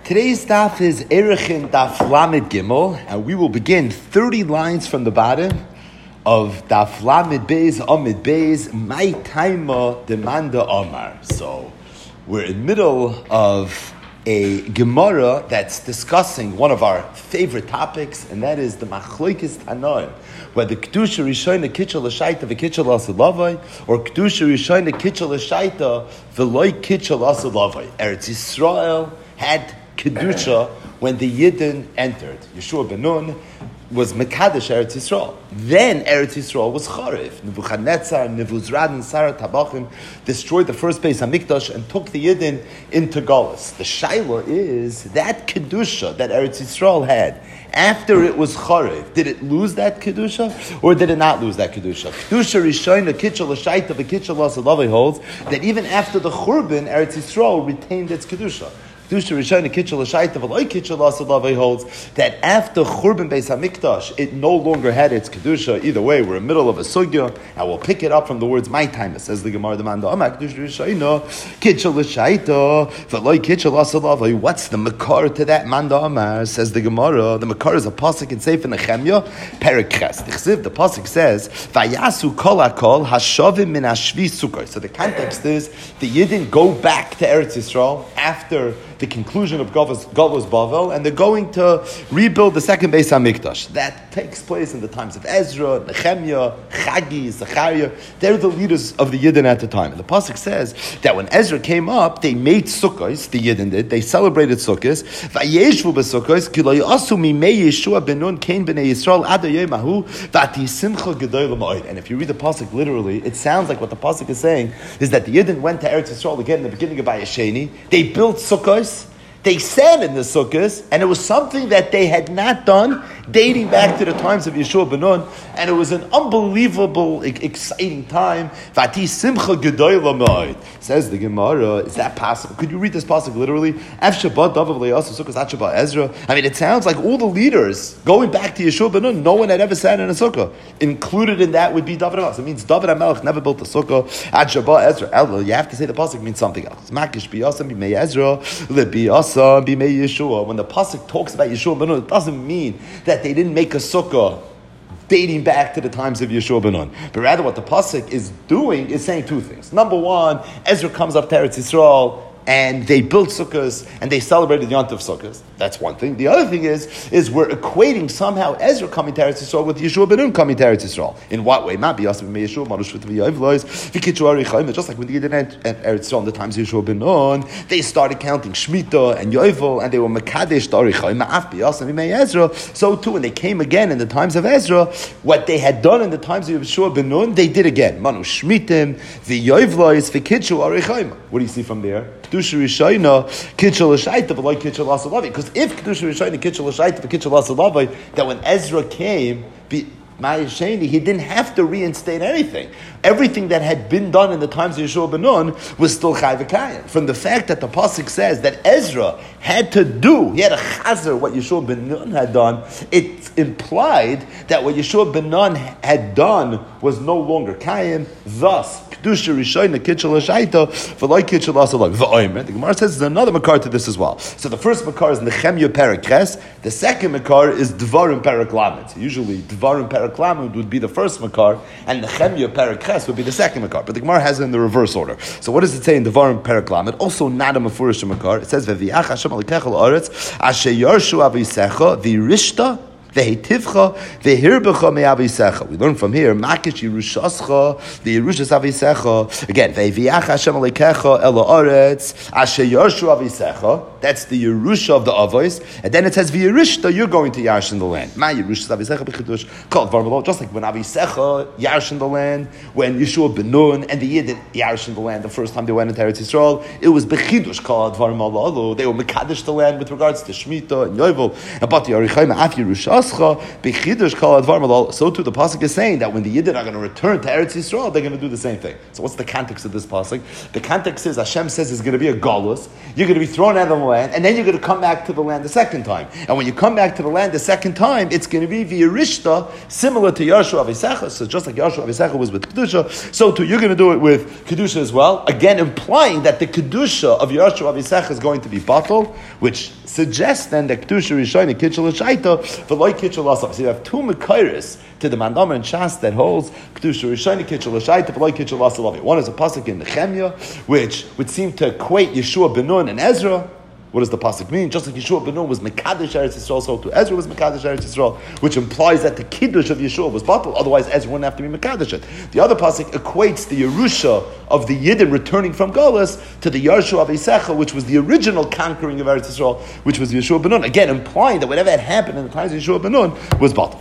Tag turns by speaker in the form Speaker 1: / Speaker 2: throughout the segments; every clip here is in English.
Speaker 1: Today's daf is Erechin Daf Lamed Gimel, and we will begin 30 lines from the bottom of Daf Lamed Beis Amid Beis My Taima Demanda Omar. So we're in the middle of a Gemara that's discussing one of our favorite topics, and that is the Machlokes Tanoim, whether Kedusha Rishona Kitchel L'Shaita v'Kitchel L'Asalavai, or Kedusha Rishona Kitchel L'Shaita v'Loi Kitchel L'Asalavai. Eretz Yisrael had Kedusha when the Yidden entered. Yeshua ben Nun was Mekadesh Eretz Yisrael. Then Eretz Yisrael was Charif. Nebuchadnezzar, Nebuzradan, Sarah Tabachim destroyed the first Beis Hamikdash and took the Yidden into Galus. The Shaila is that Kedusha that Eretz Yisrael had after it was Charif. Did it lose that Kedusha or did it not lose that Kedusha? Kedusha Rishona Kitchel L'Shaita v'Kitchel L'Asalavai holds that even after the Churban, Eretz Yisrael retained its Kedusha. Kedusha Rishona Kitchel L'Shaita v'Loi Kitchel L'Asalavai holds that after Churban Beis Hamikdash, it no longer had its Kedusha. Either way, we're in the middle of a sugya, and we'll pick it up from the words my time. It says the Gemara Demanda Amar Kedusha Rishona Kitchel L'Shaita v'Loi Kitchel L'Asalavai. What's the makar to that Manda Amar? Says the Gemara. The makar is a pasuk in Sefer Nehemiah, Perek Ches. The pasuk says Vayasu kol hakol hashavim min hashvi sukkos. So the context is the Yidden go back to Eretz Yisrael after the conclusion of Galus Bavel, and they're going to rebuild the second Beis Hamikdash. That takes place in the times of Ezra, Nehemiah, Chagi, Zechariah. They're the leaders of the Yidden at the time. And the pasuk says that when Ezra came up, they made sukkos. The Yidden did. They celebrated sukkos. Vayeshvu b'sukkos ki lo yasu mimei Yeshua ben Nun kein b'nei Yisrael ad hayom hahu v'ati simcha gedola ma'od. And if you read the pasuk literally, it sounds like what the pasuk is saying is that the Yidden went to Eretz Yisrael again in the beginning of Vayesheni. They built sukkos. They sat in the sukkahs, and it was something that they had not done dating back to the times of Yeshua ben Nun, and it was an unbelievable, exciting time. Vati simcha gedola ma'od. Says the Gemara, is that possible? Could you read this pasuk literally? Af Shabbat Davav le'asu sukkahs at Shabbat Ezra. I mean, it sounds like all the leaders going back to Yeshua ben Nun, no one had ever sat in a sukkah. Included in that would be David HaMelech. It means David HaMelech never built a sukkah at Shabbat Ezra. You have to say the pasuk means something else. Makish biyasam b'mei Ezra lebiyasam b'mei Yeshua. When the pasuk talks about Yeshua ben Nun, it doesn't mean that they didn't make a sukkah dating back to the times of Yeshua ben Nun. But rather what the pasuk is doing is saying two things. Number one, Ezra comes up to Eretz Yisrael and they built sukkahs and they celebrated the Yom Tov sukkahs. That's one thing. The other thing is we're equating somehow Ezra coming to Eretz Yisrael with Yeshua ben Nun coming to Eretz Yisrael. In what way? Just like when the Yidden entered Eretz Yisrael in the times of Yeshua ben Nun, they started counting Shemitah and Yovel, and they were Mekadesh Ezra. So too, when they came again in the times of Ezra, what they had done in the times of Yeshua ben Nun, they did again. Manu Shmitim, the Yovelois, the Kitchu Arichayim. What do you see from there? Kedusha Rishona Kitchel L'Shaita v'Loi Kitchel L'Asalavai. Because if Kedusha Rishona Kitchel L'Shaita v'Kitchel L'Asalavai, that when Ezra came, he didn't have to reinstate anything. Everything that had been done in the times of Yeshua ben Nun was still Chai V'Kayim. From the fact that the pasuk says that Ezra had to do, he had a chazer what Yeshua ben Nun had done, it implied that what Yeshua ben Nun had done was no longer Kayim. Thus, Kedusha Rishona Kitchel L'Shaita v'Loi Kitchel L'Asalavai. V'Omer. The Gemara says there's another makar to this as well. So the first makar is Nehemiah Perek Ches. The second makar is Dvarim Perek Lamed. So usually Dvarim Perek Lamed would be the first makar, and Nehemiah Perek Ches would be the second makar. But the Gemara has it in the reverse order. So what does it say in Dvarim Perek Lamed? Also not a mefurish makar. It says V'viach Hashem alikecha l'Aretz asher yarshu avisecha v'rishta v'heitivcha v'hirbecha me'avisecha. We learn from here, Makish Yerushascha v'Yerushas avisecha. Again, V'viach Hashem alikecha el ha'aretz asher yarshu avisecha. That's the Yerusha of the Avos. And then it says, V'yerishta, you're going to Yash in the land. Ma Yerushas avisecha b'chidush called Varmalo. Just like when Avisecha Yash in the land, when Yeshua ben Nun and the Yidden Yash in the land, the first time they went into Eretz Yisrael, it was b'chidush called Varmalo. They were Mekadesh the land with regards to Shemitah and Yovel and Bati Arichayim Af Yerushas. Pascha b'chidush kol advar malol. So too the pasuk is saying that when the Yidden are going to return to Eretz Yisrael, they're going to do the same thing. So what's the context of this pasuk? The context is Hashem says it's going to be a galus. You're going to be thrown out of the land, and then you're going to come back to the land the second time. And when you come back to the land the second time, it's going to be v'yirishta, similar to Yarshu Avisecha. So just like Yarshu Avisecha was with kedusha, so too you're going to do it with kedusha as well. Again, implying that the kedusha of Yarshu Avisecha is going to be batal, which suggests then that kedusha rishayna kitchel l'shaita v'loy kitchel l'asaf. So you have two mekayres to the Mandamar and Shas that holds kedusha rishayna kitchel l'shaita v'loy kitchel l'asaf. One is a pasuk in Nehemiah, which would seem to equate Yeshua ben Nun and Ezra. What does the pasuk mean? Just like Yeshua ben Nun was Mekadesh Eretz Yisrael, so too Ezra was Mekadesh Eretz Yisrael, which implies that the Kiddush of Yeshua was batal. Otherwise, Ezra wouldn't have to be Mekadesh it. The other pasuk equates the Yerusha of the Yidden returning from Galus to the Yarshu Avisecha, which was the original conquering of Eretz Yisrael, which was Yeshua ben Nun. Again, implying that whatever had happened in the times of Yeshua ben Nun was batal.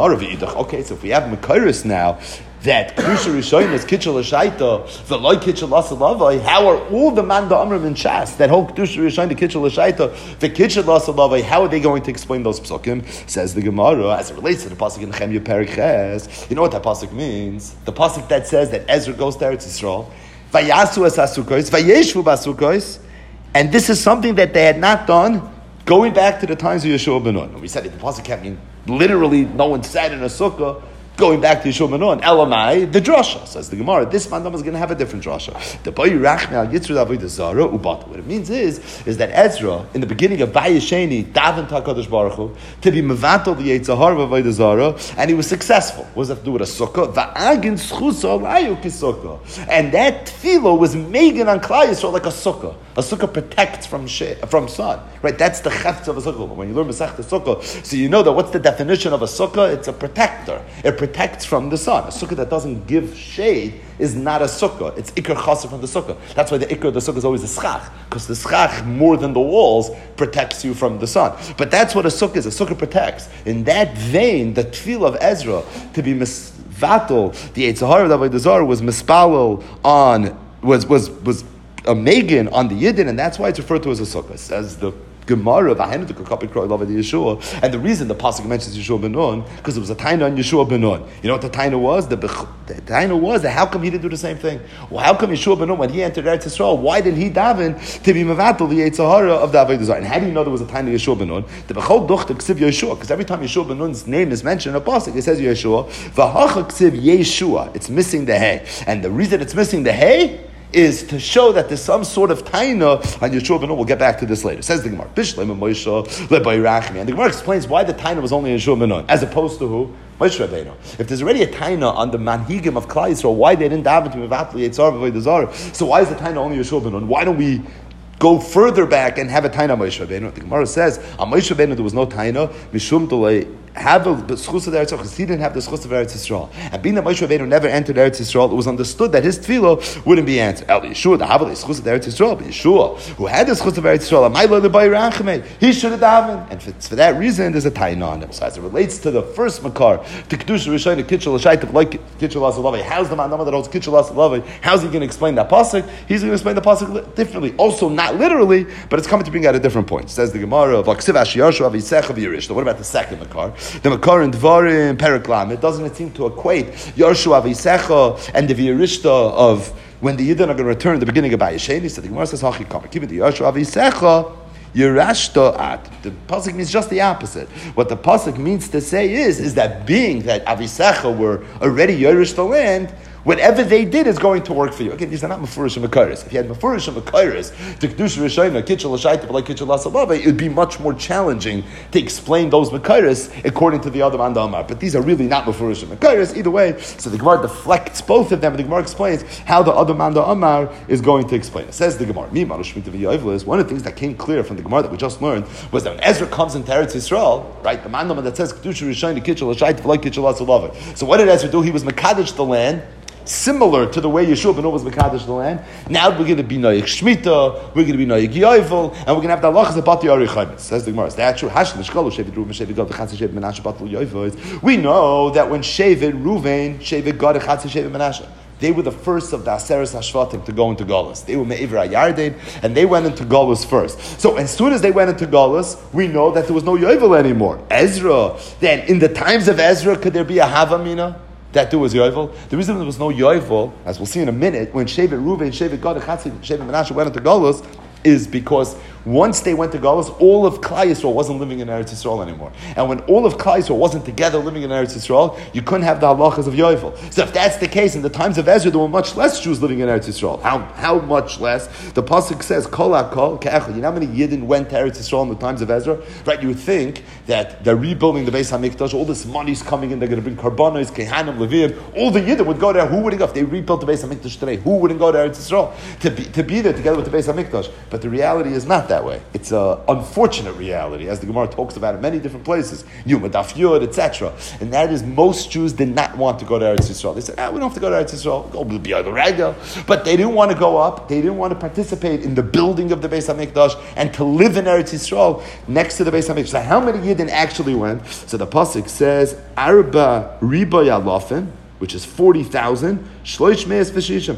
Speaker 1: Okay, so if we have Mekairis now, that Kedusha Rishayim is Kitchel L'Shaita, V'loi Kitchel L'Asalavai, how are all the Manda Amrim and Shas that hold Kedusha Rishayim to Kitchel L'Shaita, the Kitchel L'Asalavai, how are they going to explain those psukim? Says the Gemara, as it relates to the pasuk in Nehemiah Perek Ches. You know what that pasuk means? The pasuk that says that Ezra goes to Eretz Yisrael, Vayasu es Asukos, Vayeshvu Basukos, and this is something that they had not done going back to the times of Yeshua ben Nun. We said that the pasuk can't mean literally no one sat in a sukkah going back to Yeshua ben Nun. Elamai, the drasha. Says the Gemara, this mandam is going to have a different drasha. The boy rachme al yitzru avodah zara ubat. What it means is that Ezra, in the beginning of Vayesheni, davened to HaKadosh Baruch Hu to be mevatel the Yitzhahar v'avodah zara, and he was successful. What does that have to do with a sukkah? Va'agin schusa layu kisukah. And that tefillah was megan on Klal Yisrael like a sukkah. A sukkah protects from sun. Right? That's the chefetz of a sukkah. When you learn Masechta Sukkah, so you know that what's the definition of a sukkah? It's a protector. It protects from the sun. A sukkah that doesn't give shade is not a sukkah. It's ikar chassid from the sukkah. That's why the ikar of the sukkah is always a schach, because the schach, more than the walls, protects you from the sun. But that's what a sukkah is. A sukkah protects. In that vein, the tefillah of Ezra to be misvatal, the Yitzhahar of Avodah Zarah was mispalel on, was a megan on the Yidden, and that's why it's referred to as a sukkah. Says the Gemara, and the reason the pasuk mentions Yeshua ben Nun, because it was a taina on Yeshua ben Nun. You know what the taina was? The taina was that how come he didn't do the same thing? Well, how come Yeshua ben Nun, when he entered Eretz Yisrael, why did he daven to be mevatel the Yitzhahara of the Avodah Zarah? And how do you know there was a taina Yeshua ben Nun? The bechol duchta ksiv Yeshua, because every time Yeshua ben Nun's name is mentioned in a pasuk, it says Yeshua. V'hacha ksiv Yeshua. It's missing the hey, and the reason it's missing the hey is to show that there's some sort of taina on Yeshua ben Nun. We'll get back to this later. Says the Gemara, and the Gemara explains why the taina was only Yeshua ben Nun, as opposed to who? Moshe Rabbeinu. If there's already a taina on the manhigim of Klal Yisrael, why they didn't daven to mevatel Yitzhar v'avodah zarah? So why is the taina only Yeshua ben Nun? Why don't we go further back and have a taina Moshe Rabbeinu? The Gemara says on Moshe Rabbeinu there was no taina mishum delay. Have the schus of Eretz Yisrael, because he didn't have the schus of Eretz Yisrael. And being that Moshe Rabbeinu never entered Eretz Yisrael, it was understood that his tefillah wouldn't be answered. El Yeshua, the Havali schus of Eretz Yisrael, but Yeshua, who had the schus of Eretz Yisrael, he should have davened. And for that reason, there's a taina on him. So as it relates to the first makar, to Kedusha Rishayna Kitchel L'Shayta, like Kitchel L'Asalavai, how's the mandama that holds Kitchel L'Asalavai? How's he going to explain that pasuk? He's going to explain the pasuk differently. Also, not literally, but it's coming to bring out a different point. Says the Gemara, what about the second makar? The makar in Dvarim, Perek, it doesn't seem to equate Yarshu Avisecha and the V'yirishta of when the Yidden are going to return at the beginning of Bayesheni. So the Gemara says, Hachi Kama, keep it the Yarshu Avisecha, Yerashta at. The pasuk means just the opposite. What the pasuk means to say is that being that Avisecha were already Yerush the land, whatever they did is going to work for you. Again, these are not Mefurish and Mekairis. If you had Mefurish and Mekairis, to Kedusha Rishayna, Kitchel L'Shayta, like Kitchel L'Asalavai, it would be much more challenging to explain those Mekairis according to the other Manda Amar. But these are really not Mefurish and Mekairis either way. So the Gemara deflects both of them, and the Gemara explains how the other Manda Amar is going to explain it. Says the Gemara, one of the things that came clear from the Gemara that we just learned was that when Ezra comes into Eretz Yisrael, right, the Manda Amar that says Kedusha Rishayna, Kitchel L'Shayta, like Kitchel L'Asalavai. So what did Ezra do? He was Mekadesh the land, similar to the way Yeshua ben Nun was Mekadesh the land. Now we're going to be Noyek Shmita, we're going to be Noyek Yovel, and we're going to have the halachas of Bati Ari Chaymitz. Says the Gemara, is that true? We know that when Shevet Ruvain, Shevet got a Chatz Shevet Menashe. They were the first of the Aseres Hashvatim to go into Golus. They were Me'ivra Yarden, and they went into Golus first. So as soon as they went into Golus, we know that there was no Yovel anymore. Ezra, then in the times of Ezra, could there be a Havamina? That there was Yovel. The reason there was no Yovel, as we'll see in a minute, when Shevet Ruvain, Shevet Gad, Shevet Menashe went into Golus, is because once they went to Galus, all of Klal Yisrael wasn't living in Eretz Yisrael anymore. And when all of Klal Yisrael wasn't together living in Eretz Yisrael, you couldn't have the halachas of Yovel. So if that's the case, in the times of Ezra, there were much less Jews living in Eretz Yisrael. How much less? The pasuk says, Kol HaKol Ke'echad. You know how many Yidden went to Eretz Yisrael in the times of Ezra? Right, you would think that they're rebuilding the Beis HaMikdash, all this money's coming in, they're going to bring Karbanos, Kehanim, Levim, all the Yidden would go there. Who wouldn't go? If they rebuilt the Beis HaMikdash today, who wouldn't go to Eretz Yisrael? To be there together with the Beis HaMikdash. But the reality is not that way. It's an unfortunate reality, as the Gemara talks about in many different places, Yuma Daf Yud, etc. And that is, most Jews did not want to go to Eretz Yisrael. They said, we don't have to go to Eretz Yisrael, go to the Rega. But they didn't want to go up, they didn't want to participate in the building of the Beis HaMikdash and to live in Eretz Yisrael next to the Beis HaMikdash. So how many Yidden actually went? So the pasuk says, Arba Riba Yalofim, which is 40,000, Shloish Me'es V'Shishim,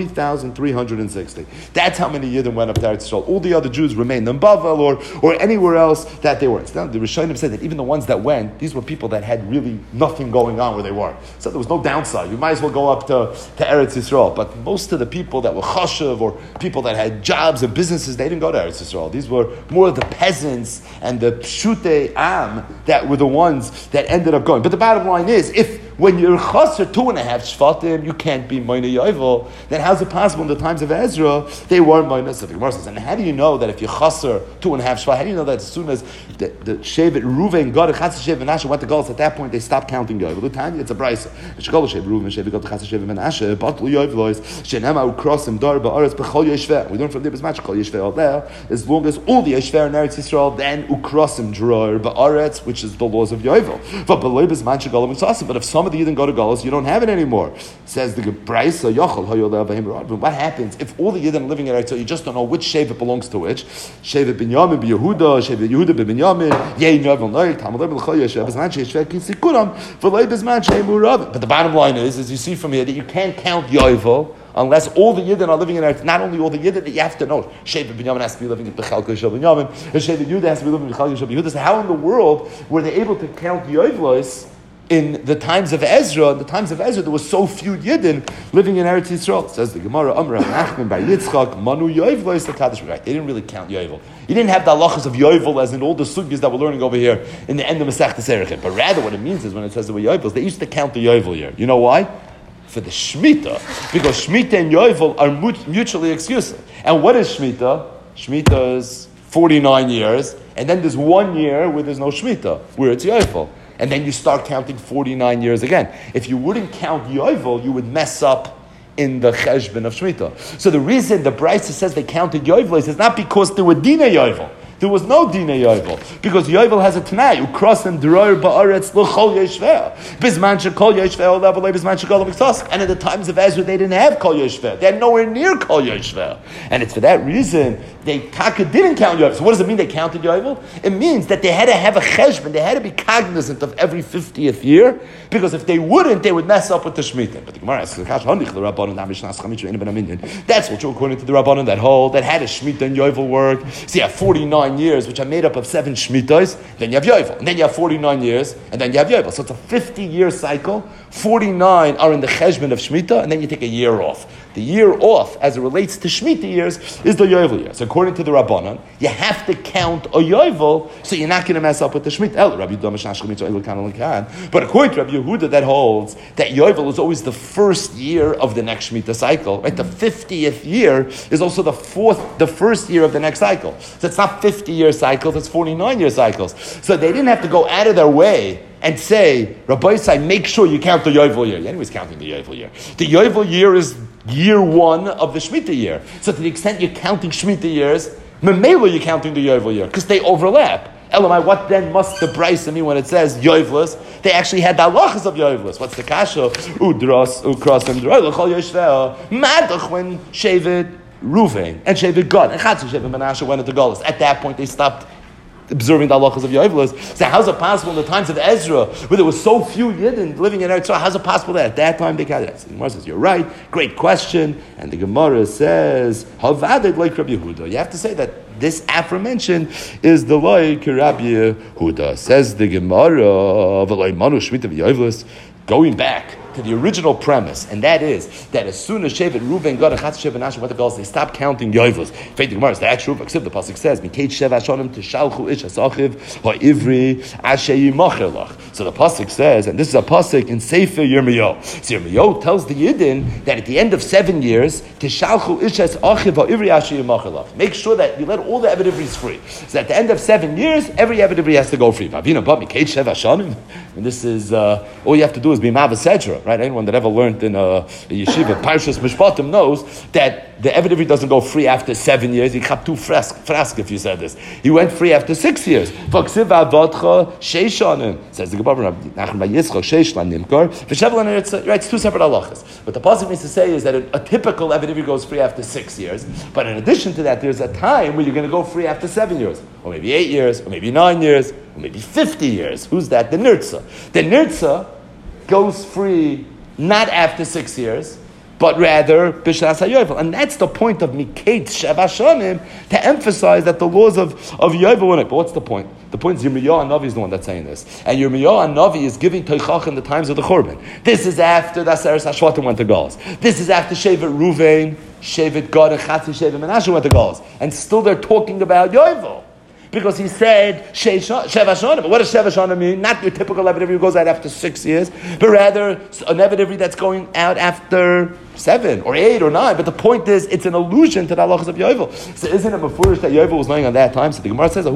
Speaker 1: 40,360. That's how many Yidden went up to Eretz Yisrael. All the other Jews remained in Bavel or anywhere else that they were. Now, the Rishonim said that even the ones that went, these were people that had really nothing going on where they were. So there was no downside. You might as well go up to Eretz Yisrael. But most of the people that were chashuv or people that had jobs and businesses, they didn't go to Eretz Yisrael. These were more the peasants and the pshutei am that were the ones that ended up going. But the bottom line is, when you're chaser 2.5 shvatim, you can't be Moina Yovel. Then how's it possible in the times of Ezra they weren't Moina? So the Gemara says, and how do you know that if you chaser 2.5 shvat, how do you know that as soon as the Shevet Ruvain, Gad, Shevet Menashe went to Galus, at that point they stopped counting Yovel? The time it's a brisa. Shekol Shevet Ruvain, Shevet Gad, Shevet Menashe, Batlu Yovelois, Shenema Ukrosim Dar Ba'aretz B'chol Yeshver. We learn from there as much Chol Yeshver out there. As long as all the Yeshver in Eretz Yisrael, then Ukrosim Dror Ba'aretz, which is the laws of Yovel. But if some of the Yidden go to Galus, you don't have it anymore. Says the Brisa, but what happens if all the Yidden are living in Eretz Yisrael, you just don't know which Shevet belongs to which? Shevet Binyamin B'Yehuda, Shevet Yehuda B'Binyamin, Yein Yovel Noy, Tamalei B'Chol Yeshev, Bezman Sheyeshveh Kisikuram, V'lei Bezman Sheymurav. But the bottom line is, as you see from here, that you can't count Yovel unless all the Yidden are living in Eretz. Not only all the Yidden, that you have to know, Shevet Binyamin has to be living in B'Chalko Shel Binyamin, and Shevet Yehuda has to be living in B'Chalko Shel Yehuda. So how in the world were they able to count Yovelos in the times of Ezra? In the times of Ezra, there were so few Yidden living in Eretz Yisrael. Says the Gemara, Amr Nachman by Yitzchak, Manu Yovel is the Kaddish. Right? They didn't really count Yovel. You didn't have the halachas of Yovel as in all the sugyas that we're learning over here in the end of Masechtas Erechim. But rather, what it means is when it says there were Yovels, they used to count the Yovel year. You know why? For the Shemitah, because Shemitah and Yovel are mutually exclusive. And what is Shemitah? Shemitah is 49 years, and then there's 1 year where there's no Shemitah, where it's Yovel. And then you start counting 49 years again. If you wouldn't count Yovel, you would mess up in the cheshbon of Shemitah. So the reason the Brisa says they counted Yovel is not because there were Dina Yovel. There was no Dina Yovel. Because Yovel has a Tanai, who crossed them Dror Ba'aretz L'chol Yeshveh. Bizman Shekol Yeshveh, Olav Bizman Shekol Miksos. And in the times of Ezra, they didn't have Kol Yeshveh. They had nowhere near Kol Yeshveh. And it's for that reason they didn't count Yovel. So what does it mean they counted Yovel? It means that they had to have a cheshbon. They had to be cognizant of every 50th year, because if they wouldn't, they would mess up with the Shemitah. But the Gemara asks, that's what you, according to the Rabbanon, that hold, that had a Shemitah and Yovel work. So you have 49 years, which are made up of 7 Shemitahs, then you have Yovel. And then you have 49 years, and then you have Yovel. So it's a 50-year cycle. 49 are in the cheshbon of Shemitah, and then you take a year off. The year off, as it relates to Shemitah years, is the Yovel year. So according to the Rabbanon, you have to count a Yovel, so you're not going to mess up with the Shemitah. But according to Rabbi Yehuda, that holds that Yovel is always the first year of the next Shemitah cycle. Right? The 50th year is also the first year of the next cycle. So it's not 50-year cycles, it's 49-year cycles. So they didn't have to go out of their way and say, Rabbi Yisai, make sure you count the Yovel year. Anybody's counting the Yovel year. The Yovel year is year 1 of the Shemitah year. So to the extent you're counting Shemitah years, Memela you're counting the Yovel year, because they overlap. Elamai, what then must the Brisa mean when it says Yovelis? They actually had the halachas of Yovelis. What's the kasha? Udros, ukros, and l'chol yeshveh. Madach when Shevet Ruvain and Shevet Gad and Chatzu Shevet Menashe went into Galus. At that point, they stopped observing the halachas of Yovelus. So how's it possible in the times of Ezra, where there were so few Yidden living in Eretz Yisrael, how's it possible that at that time they got it? So the Gemara says, you're right, great question. And the Gemara says, Havadid like Rabbi Yehuda. You have to say that this aforementioned is the like Rabbi Yehuda. Says the Gemara, going back to the original premise, and that is that as soon as Shevet Reuven got a Chatz Shevet Menashe went to Galus, they stopped counting Yovelus. Faith the Gemara is the actual the pasuk says, "Mikate Sheva Shonim Tishalchu Ish Asachiv HaIvri Asher Yimacher Lach." So the pasuk says, and this is a pasuk in Sefer Yirmiyahu. So Yirmiyahu tells the Yidden that at the end of 7 years, Tishalchu Ish Asachiv HaIvri Asher Yimacher Lach. Make sure that you let all the Eved Ivris free. So at the end of 7 years, every Eved Ivri has to go free. Vavina Ba Mikate Sheva Shonim. And this is all you have to do is be Mavasedra. Right? Anyone that ever learned in a yeshiva, Parshas Mishpatim, knows that the Eved Ivri doesn't go free after 7 years. He got too frask if you said this. He went free after 6 years. Says the Gemara, writes 2 separate halachas. But the pasuk means to say is that a typical Eved Ivri goes free after 6 years. But in addition to that, there's a time where you're going to go free after 7 years, or maybe 8 years, or maybe 9 years, or maybe 50 years. Who's that? The Nirtza. The Nirtza goes free not after 6 years, but rather B'Shas HaYovel. And that's the point of Mikate Sheva Shonim, to emphasize that the laws of Yovel were not. But what's the point? The point is Yirmiyahu Navi is the one that's saying this. And Yirmiyahu Navi is giving Teichach in the times of the Churban. This is after the Aseres HaShvatim went to Galus. This is after Shevet Ruvain, Shevet Gad, and Chatzi Shevet Menashe went to Galus. And still they're talking about Yovel. Because he said Sheva Shonim. But what does Sheva Shonim mean? Not your typical Eved Ivri who goes out after 6 years, but rather an Eved Ivri that's going out after 7 or 8 or 9. But the point is, it's an allusion to the halachas of Yovel. So isn't it mefurish that Yovel was lying on that time? So the Gemara says,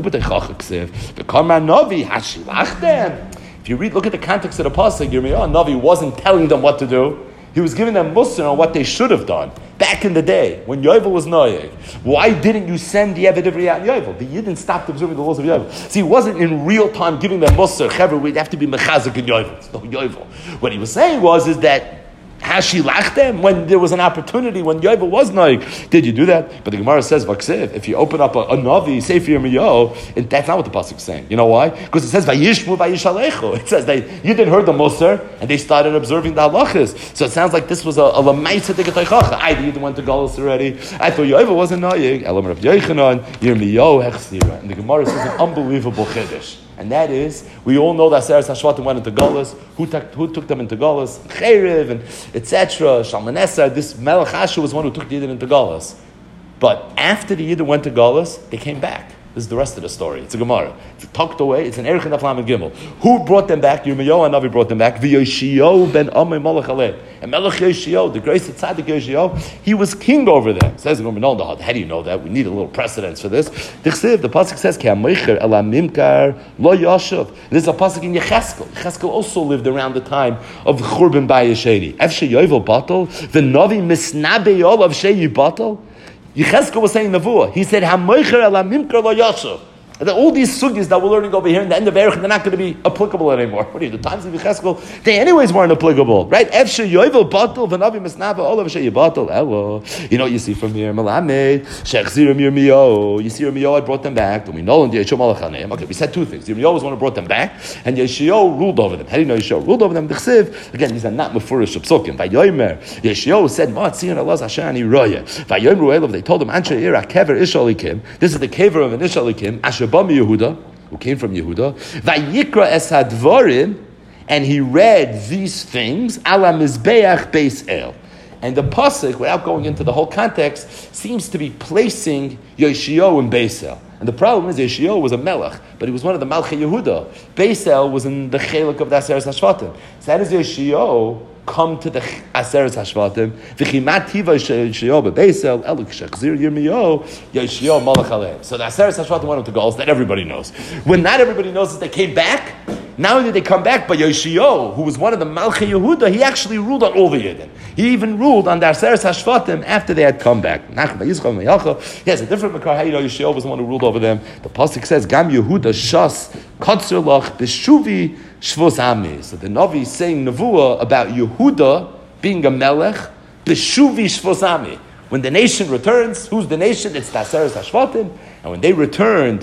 Speaker 1: if you read, look at the context of the pasuk, Yirmiyahu Navi wasn't telling them what to do. He was giving them mussar on what they should have done. Back in the day, when Yovel was Noyeg, why didn't you send the Eved Ivri out in Yovel? The Yidden stopped observing the laws of Yovel. See, he wasn't in real time giving them mussar. Chaver, we'd have to be mechazik in Yovel. It's no Yovel. What he was saying is that Hashi lachdem, when there was an opportunity, when Yovel was Noig, did you do that? But the Gemara says, Vaksiv, if you open up a Navi, Sefer Yirmiyahu, that's not what the pasuk is saying. You know why? Because it says, Vayishmu Vayishalechu. It says you didn't heard the Musar, and they started observing the halachas. So it sounds like this was a lamaisa degataychacha. I didn't went to Galus already. I thought Yovel wasn't Noig. Elam Rav Yochanan, Yirmiyahu Hechsira. And the Gemara says an unbelievable chiddush. And that is, we all know that Aseres HaShvatim went into Galus. Who took them into Galus? Cheriv and etc. Shalmaneser. This Melech Asher was one who took the Yidden into Galus. But after the Yidden went to Galus, they came back. This is the rest of the story. It's a Gemara. It's tucked away. It's an Erech and Aflam and Gimel. Who brought them back? Yirmiyahu Navi brought them back. V'Yoshio ben Amei Malach Aleh. And Melech Yoshio, the grace of Tzaddik Yoshio, he was king over them. Says the Gemara, how do you know that? We need a little precedence for this. The pasuk says, "Ki haMeicher ela mimkar lo yashav." This is a pasuk in Yecheskel. Yecheskel also lived around the time of Churban Bayesheni. Efshe Yovel Batal, the Navi Misnabe Yol of Sheyi Batal. Yecheskel was saying Nevuah. He said, "Hamoicher ela mimkar lo yashav." And all these sugyas that we're learning over here in the end of Erech, they're not going to be applicable anymore. What are you, the times of Yecheskel? They anyways weren't applicable, right? Efshe yovel batal v'navi misnava olav she yibatal elo. You know what you see from here? Malamed shechzirim Yirmiyahu. You see Yirmiyahu had brought them back. We know in the Yeshua Malach Haneim. Okay, we said 2 things. Yirmiyahu was one who brought them back, and Yeshua ruled over them. How do you know Yeshua ruled over them? The Chsiv, again, these are not mefurish psukim. Vayomer Yeshua said, "Ma'atzion Allah Hashani roya." Vayomer Elov. They told him, "Anshe ira kever ishalikim." This is the kever of an ishalikim. Yehuda, who came from Yehuda, Vayikra es hadvarim, and he read these things, ala mizbeach beis el. And the pasuk, without going into the whole context, seems to be placing Yoshio in Beis El. And the problem is Yoshio was a melech, but he was one of the Malchei Yehuda. Beis El was in the chelik of the Aseres HaShvatim. So how does Yoshio come to the Aseres HaShvatim? V'chimat tiva Yoshio beBeis El, eluk shechzir Yirmiyahu, Yoshio malach aleim. So the Aseres HaShvatim went into Galus, that everybody knows. When not everybody knows that they came back, not only did they come back, but Yoshio, who was one of the Malchei Yehuda, he actually ruled on all the Yidden. He even ruled on the Aseres HaShvatim after they had come back. He has a different makar. How you know Yoshio was the one who ruled over them? The pasuk says, "Gam Yehuda shas kotzer lach b'shuvi shvus ami." So the Navi is saying nevuah about Yehuda being a melech b'shuvi shvus ami. When the nation returns, who's the nation? It's the Aseres HaShvatim. And when they returned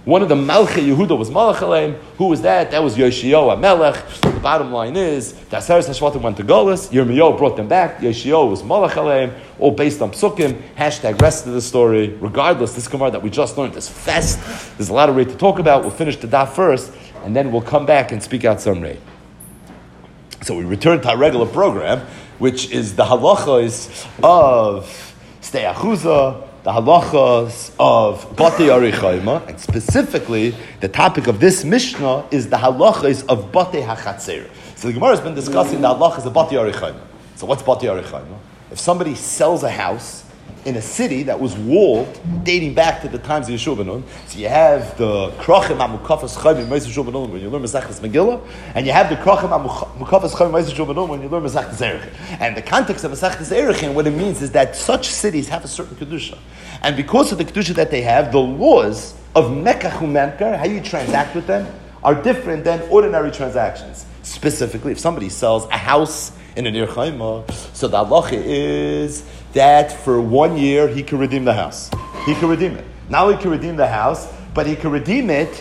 Speaker 1: One of the Malchei Yehuda was Malach Aleim. Who was that? That was Yoshio HaMelech. The bottom line is, the Aseres HaShvatim went to Golus. Yirmiyahu brought them back. Yoshio was Malach Aleim. All based on Psukim. Hashtag rest of the story. Regardless, this Gemara that we just learned is fest. There's a lot of rate to talk about. We'll finish the daf first, and then we'll come back and speak out some rate. So we return to our regular program, which is the halachos of Stei Achuzah, the halachos of Batei Arichayma, and specifically the topic of this Mishnah is the halachos of Batei HaChatzer. So the Gemara has been discussing the halachos of Batei Arichayma. So what's Batei Arichayma? If somebody sells a house in a city that was walled, dating back to the times of Yeshua ben Nun, so you have the Krachim HaMukafas Chayim in Moshe Yeshua ben Nun when you learn Masechtas Megillah, and you have the Krachim HaMukafas Chayim in Moshe Yeshua ben Nun when you learn Masechtas Erechin. And the context of Masechtas Erechin, what it means is that such cities have a certain Kedusha. And because of the Kedusha that they have, the laws of Mekach u'Menkar, how you transact with them, are different than ordinary transactions. Specifically, if somebody sells a house in an Ir Chayma, so the halacha is that for 1 year he can redeem the house. He can redeem it. Now he can redeem the house, but he can redeem it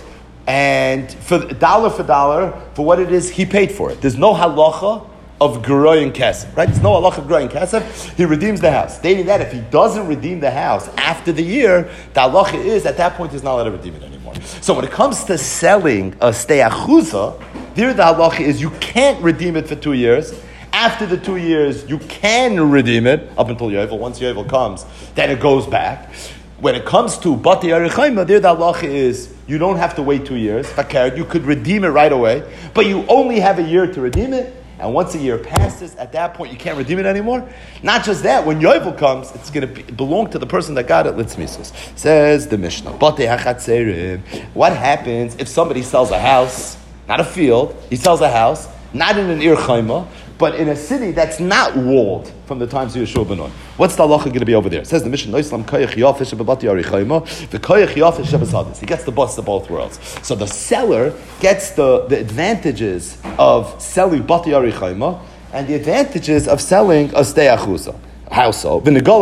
Speaker 1: and for dollar for what it is he paid for it. There's no halacha of Geroyin Kesef, right? There's no halacha of Geroyin Kesef. He redeems the house. Stating that if he doesn't redeem the house after the year, the halacha is at that point he's not allowed to redeem it anymore. So when it comes to selling a Stei Achuzah, there the halacha is you can't redeem it for 2 years. After the 2 years, you can redeem it up until Yovel. Once Yovel comes, then it goes back. When it comes to Batei Arichayma, there the halacha is you don't have to wait 2 years. You could redeem it right away, but you only have a year to redeem it. And once a year passes, at that point you can't redeem it anymore. Not just that, when Yovel comes, it's going to belong to the person that got it. Litzmisus says the Mishnah. Batei HaChatzerim. What happens if somebody sells a house, not a field? He sells a house, not in an Ir Chayma, but in a city that's not walled from the times of Yeshua ben Nun. What's the halacha going to be over there? It says the Mishnah, the he gets the best of both worlds. So the seller gets the advantages of selling Batei Arichayma and the advantages of selling a Stei Achuzah. How so? It has the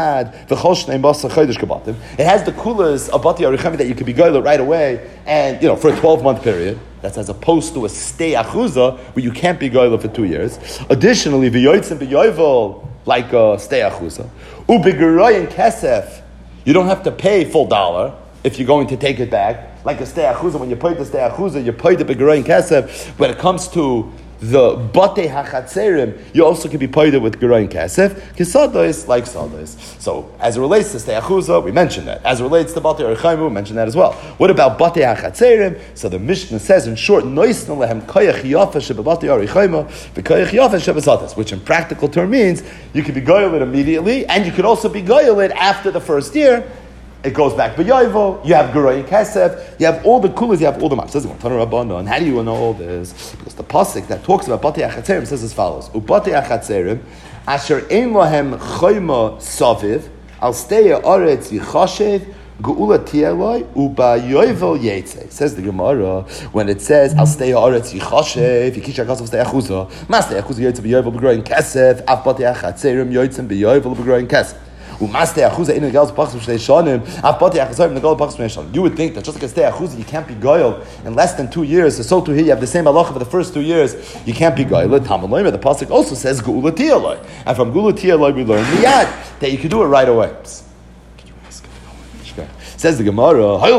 Speaker 1: kulas of Batei Arichayma that you could be goyler right away, and for a 12-month period. That's as opposed to a Stei Achuzah where you can't be goyler for 2 years. Additionally, v'yoytzim b'yoyvel like a Stei Achuzah. U'b'geroyin kesef, you don't have to pay full dollar if you're going to take it back. Like a Stei Achuzah, when you pay the Stei Achuzah, you pay the b'geroyin kesef. When it comes to the Batei HaChatzerim, you also can be paid with Geroyin Kesef. Kisados like Sados. So, as it relates to Stei Achuzah, we mentioned that. As it relates to Batei Arichayma, we mentioned that as well. What about Batei HaChatzerim? So the Mishnah says in short, Noisna lehem koyach yafa shebebatei Arichayma v'koyach yafa shebesatas, which in practical term means you can be goyel it immediately, and you could also be goyel it after the first year. It goes back b'yoyvo, you have Geroyin Kesef, you have all the kulas, you have all the maps. Says and how do you know all this? Because the pasuk that talks about Batei HaChatzerim says as follows: Ubatei HaChatzerim, asher ein lahem choyma saviv, al stei haaretz yichashev, geula tieloi, uba yoyvel yetze. Says the Gemara, when it says al stei haaretz yichashev, yikisha kasav Stei Achuzah, mas Stei Achuzah yotze b'yoyvel b'Geroyin Kesef, af Batei HaChatzerim yotzem b'yoyvel b'Geroyin Kesef. You would think that just like a Stei Achuzah, you can't be goyel in less than 2 years. So to here, you have the same halacha for the first 2 years. You can't be goyel. The pasuk also says geula tieloi, and from geula tieloi we learn miyad that you can do it right away. Says the Gemara, I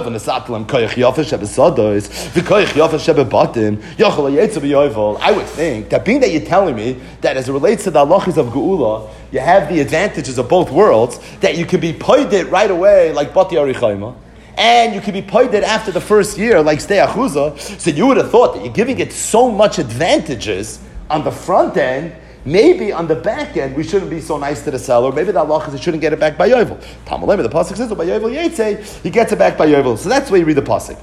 Speaker 1: would think that being that you're telling me that as it relates to the halachas of Geula, you have the advantages of both worlds, that you can be paid it right away like Batei Arichayma, and you can be paid it after the first year like Stei Achuzah, so you would have thought that you're giving it so much advantages on the front end, maybe on the back end, we shouldn't be so nice to the seller. Maybe the halacha is he shouldn't get it back by Yovel. Tamalema, the pasuk says, by Yovel Yetze, he gets it back by Yovel. So that's where you read the pasuk.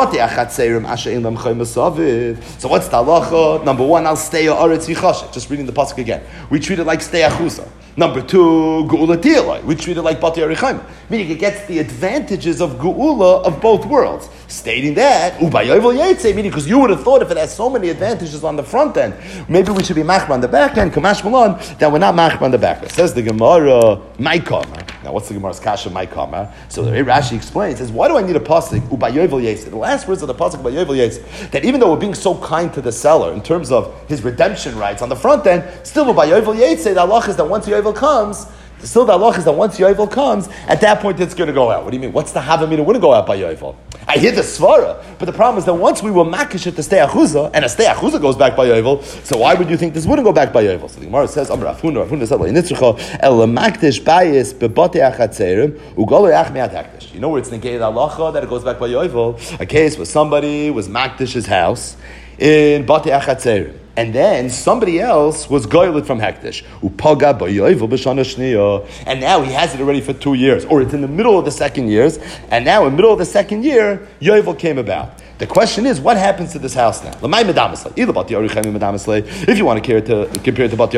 Speaker 1: So what's the halacha? Number one, I'll stay Aretz Yichashet. Just reading the pasuk again. We treat it like Stei Achuzah. Number two, Geula Tieloi. We treat it like Batei Arichayma. Meaning it gets the advantages of Geula of both worlds. stating that, Ubayovel Yetze, meaning because you would have thought if it has so many advantages on the front end, maybe we should be machmer on the back end, Kamash Malon, that we're not machmer on the back end. Says the Gemara, my karma. Now, what's the Gemara's kasha, my karma? So the Rashi explains, says, why do I need a pasuk, Ubayovel Yetze? The last words of the pasuk, Ubayovel Yetze, that even though we're being so kind to the seller in terms of his redemption rights on the front end, still Ubayovel Yetze, the halach is that once Yovel comes, still the halach is that once Yovel comes, at that point it's going to go out. What do you mean? What's the havamina wouldn't go out by Yovel? I hear the svara, but the problem is that once we were makish it to stay achuza, and a stay achuza goes back by Yovel, so why would you think this wouldn't go back by Yovel? So the Gemara says, Amar Rafuna said, El makdish bayis bebate achatzerim ugolo yach me'at hakdish. You know where it's negated halacha that it goes back by Yovel? A case where somebody was makdish's house in bate achatzerim. And then somebody else was goylet from hektish. Upaga b'yovel b'shana shniya. And now he has it already for 2 years. Or it's in the middle of the second years. And now in the middle of the second year, yovel came about. The question is, what happens to this house now? If you want to compare it to Bat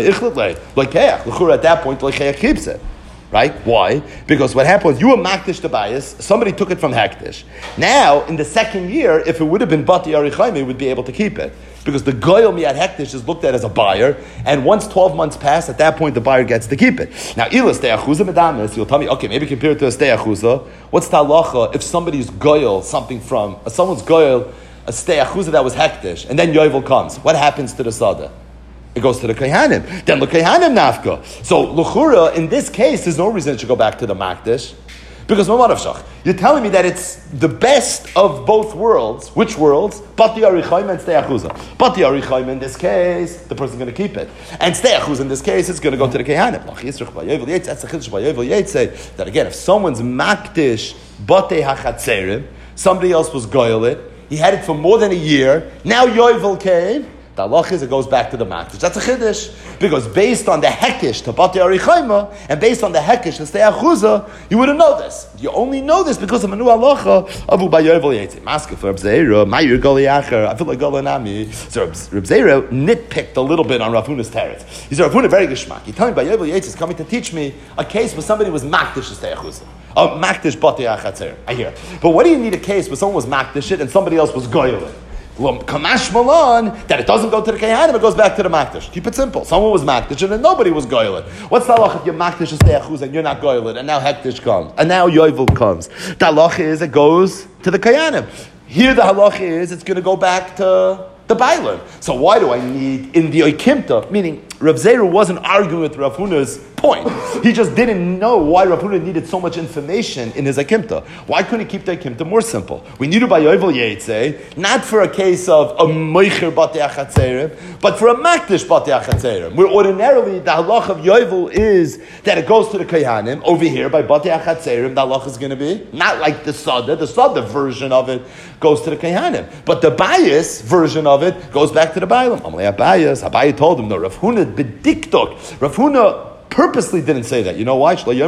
Speaker 1: Yarichayim, at that point, Lecheach keeps it. Right? Why? Because what happened was you were makdish to bias, somebody took it from hektish. Now, in the second year, if it would have been Bat Yarichayim, he would be able to keep it. Because the goyel miyad hektish is looked at as a buyer, and once 12 months pass, at that point the buyer gets to keep it. Now, ila stei achuza medamis, you'll tell me, okay, maybe compare it to a stei achuza. What's the halacha if somebody's goyel something from, someone's goyel, a stei achuza that was hektish, and then yovel comes? What happens to the sada? It goes to the Kehanim. Then the Kehanim nafka. So, Luchura, in this case, there's no reason it should go back to the Makdish. Because, you're telling me that it's the best of both worlds. Which worlds? Bati Arichayim and Stei Achuzah. Bati Arichayim in this case, the person's going to keep it. And Stei Achuzah in this case, it's going to go to the Kehanim. That's the Chiddush by Yovel Yetze. That again, if someone's Makdish Bate HaChatzerim, somebody else was Goyelit, he had it for more than a year, now Yovel came, the halach is it goes back to the makdish. That's a chiddush. Because based on the hekish to Bati Arichayma, and based on the hekish to Stei Achuza, you wouldn't know this. You only know this because of a new halacha of Ubayovel Yetze. Maske for Reb Zeira, Mayir Gali Acher, I feel like Galanami. So Reb Zeira nitpicked a little bit on Rav Huna's teretz. He said, Rav Huna, very geshmak. He told me Ubayovel Yetze is coming to teach me a case where somebody was makdish to Stei Achuza. Oh, makdish Bati Achatzer. I hear. But what do you need a case where someone was makdish it and somebody else was goyel? Well, Kamash Malon, that it doesn't go to the Kehanim, it goes back to the Makdish. Keep it simple. Someone was Makdish and then nobody was Goyelet. What's the halach if you're Makdish and Stei Achuz and you're not Goyelet, and now Hektish comes, and now Yovel comes? The halach is it goes to the Kehanim. Here the halach is it's going to go back to the Bailam. So why do I need in the Oikimta, meaning Rav Zeira wasn't arguing with Rav Huna's point. He just didn't know why Rav Huna needed so much information in his Akimta. Why couldn't he keep the Akimta more simple? We need it by Yovel Yetze, not for a case of a Meicher Bate Achatzerim, but for a Makdish Bate Achatzerim, where ordinarily the halach of Yovel is that it goes to the Kehanim. Over here, by Bate Achatzerim, the halach is going to be not like the Sada. The Sada version of it goes to the Kehanim. But the bias version of it goes back to the Bailam. Amalei Abayas told him, no, Rav Huna bediktok. Rav Huna purposely didn't say that. You know why? Because the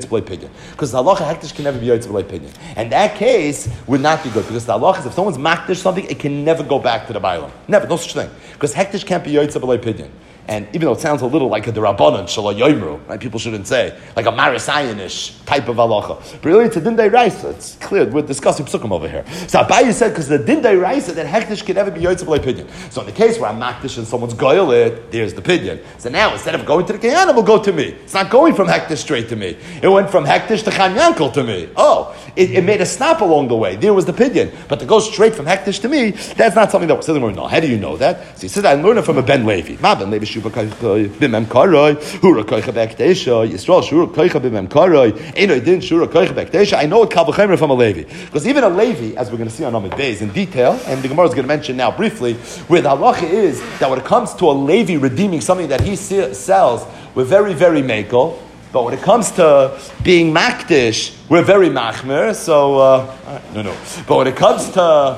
Speaker 1: halacha hektish can never be yotze b'lei pinyan. And that case would not be good. Because the halacha is if someone's makdish something, it can never go back to the bailam. Never. No such thing. Because hektish can't be yotze b'lei pinyan. And even though it sounds a little like a derabanan shala yoimru, right? People shouldn't say like a marisayanish type of halacha. But really, it's a dindai raisa. It's clear. We're discussing psukim over here. So Abaye said because the dindai raisa that hektish can never be yotze b'lei pinyan. So in the case where I'm makdish and someone's goyelet, there's the pinyan. So now instead of going to the kehanim, it will go to me. It's not going from hektish straight to me. It went from hektish to Chan Yankel to me. Oh, it made a stop along the way. There was the pinyan, but to go straight from hektish to me, that's not something that we're saying. No, how do you know that? So he said, I learned it from a Ben Levi. Ma Ben Levi. Bimem Karoi, Hura Koicha Bektesha, Yisrael Shura Koicha Bimem Karoi, Eno Din Shura Koicha Bektesha. I know a Kal V'Chomer from a Levi. Because even a Levi, as we're going to see on Amid Beis in detail, and the Gemara is going to mention now briefly, where the halacha is that when it comes to a Levi redeeming something that he sells, we're very, very makel. But when it comes to being makdish, we're very machmer. So no. But when it comes to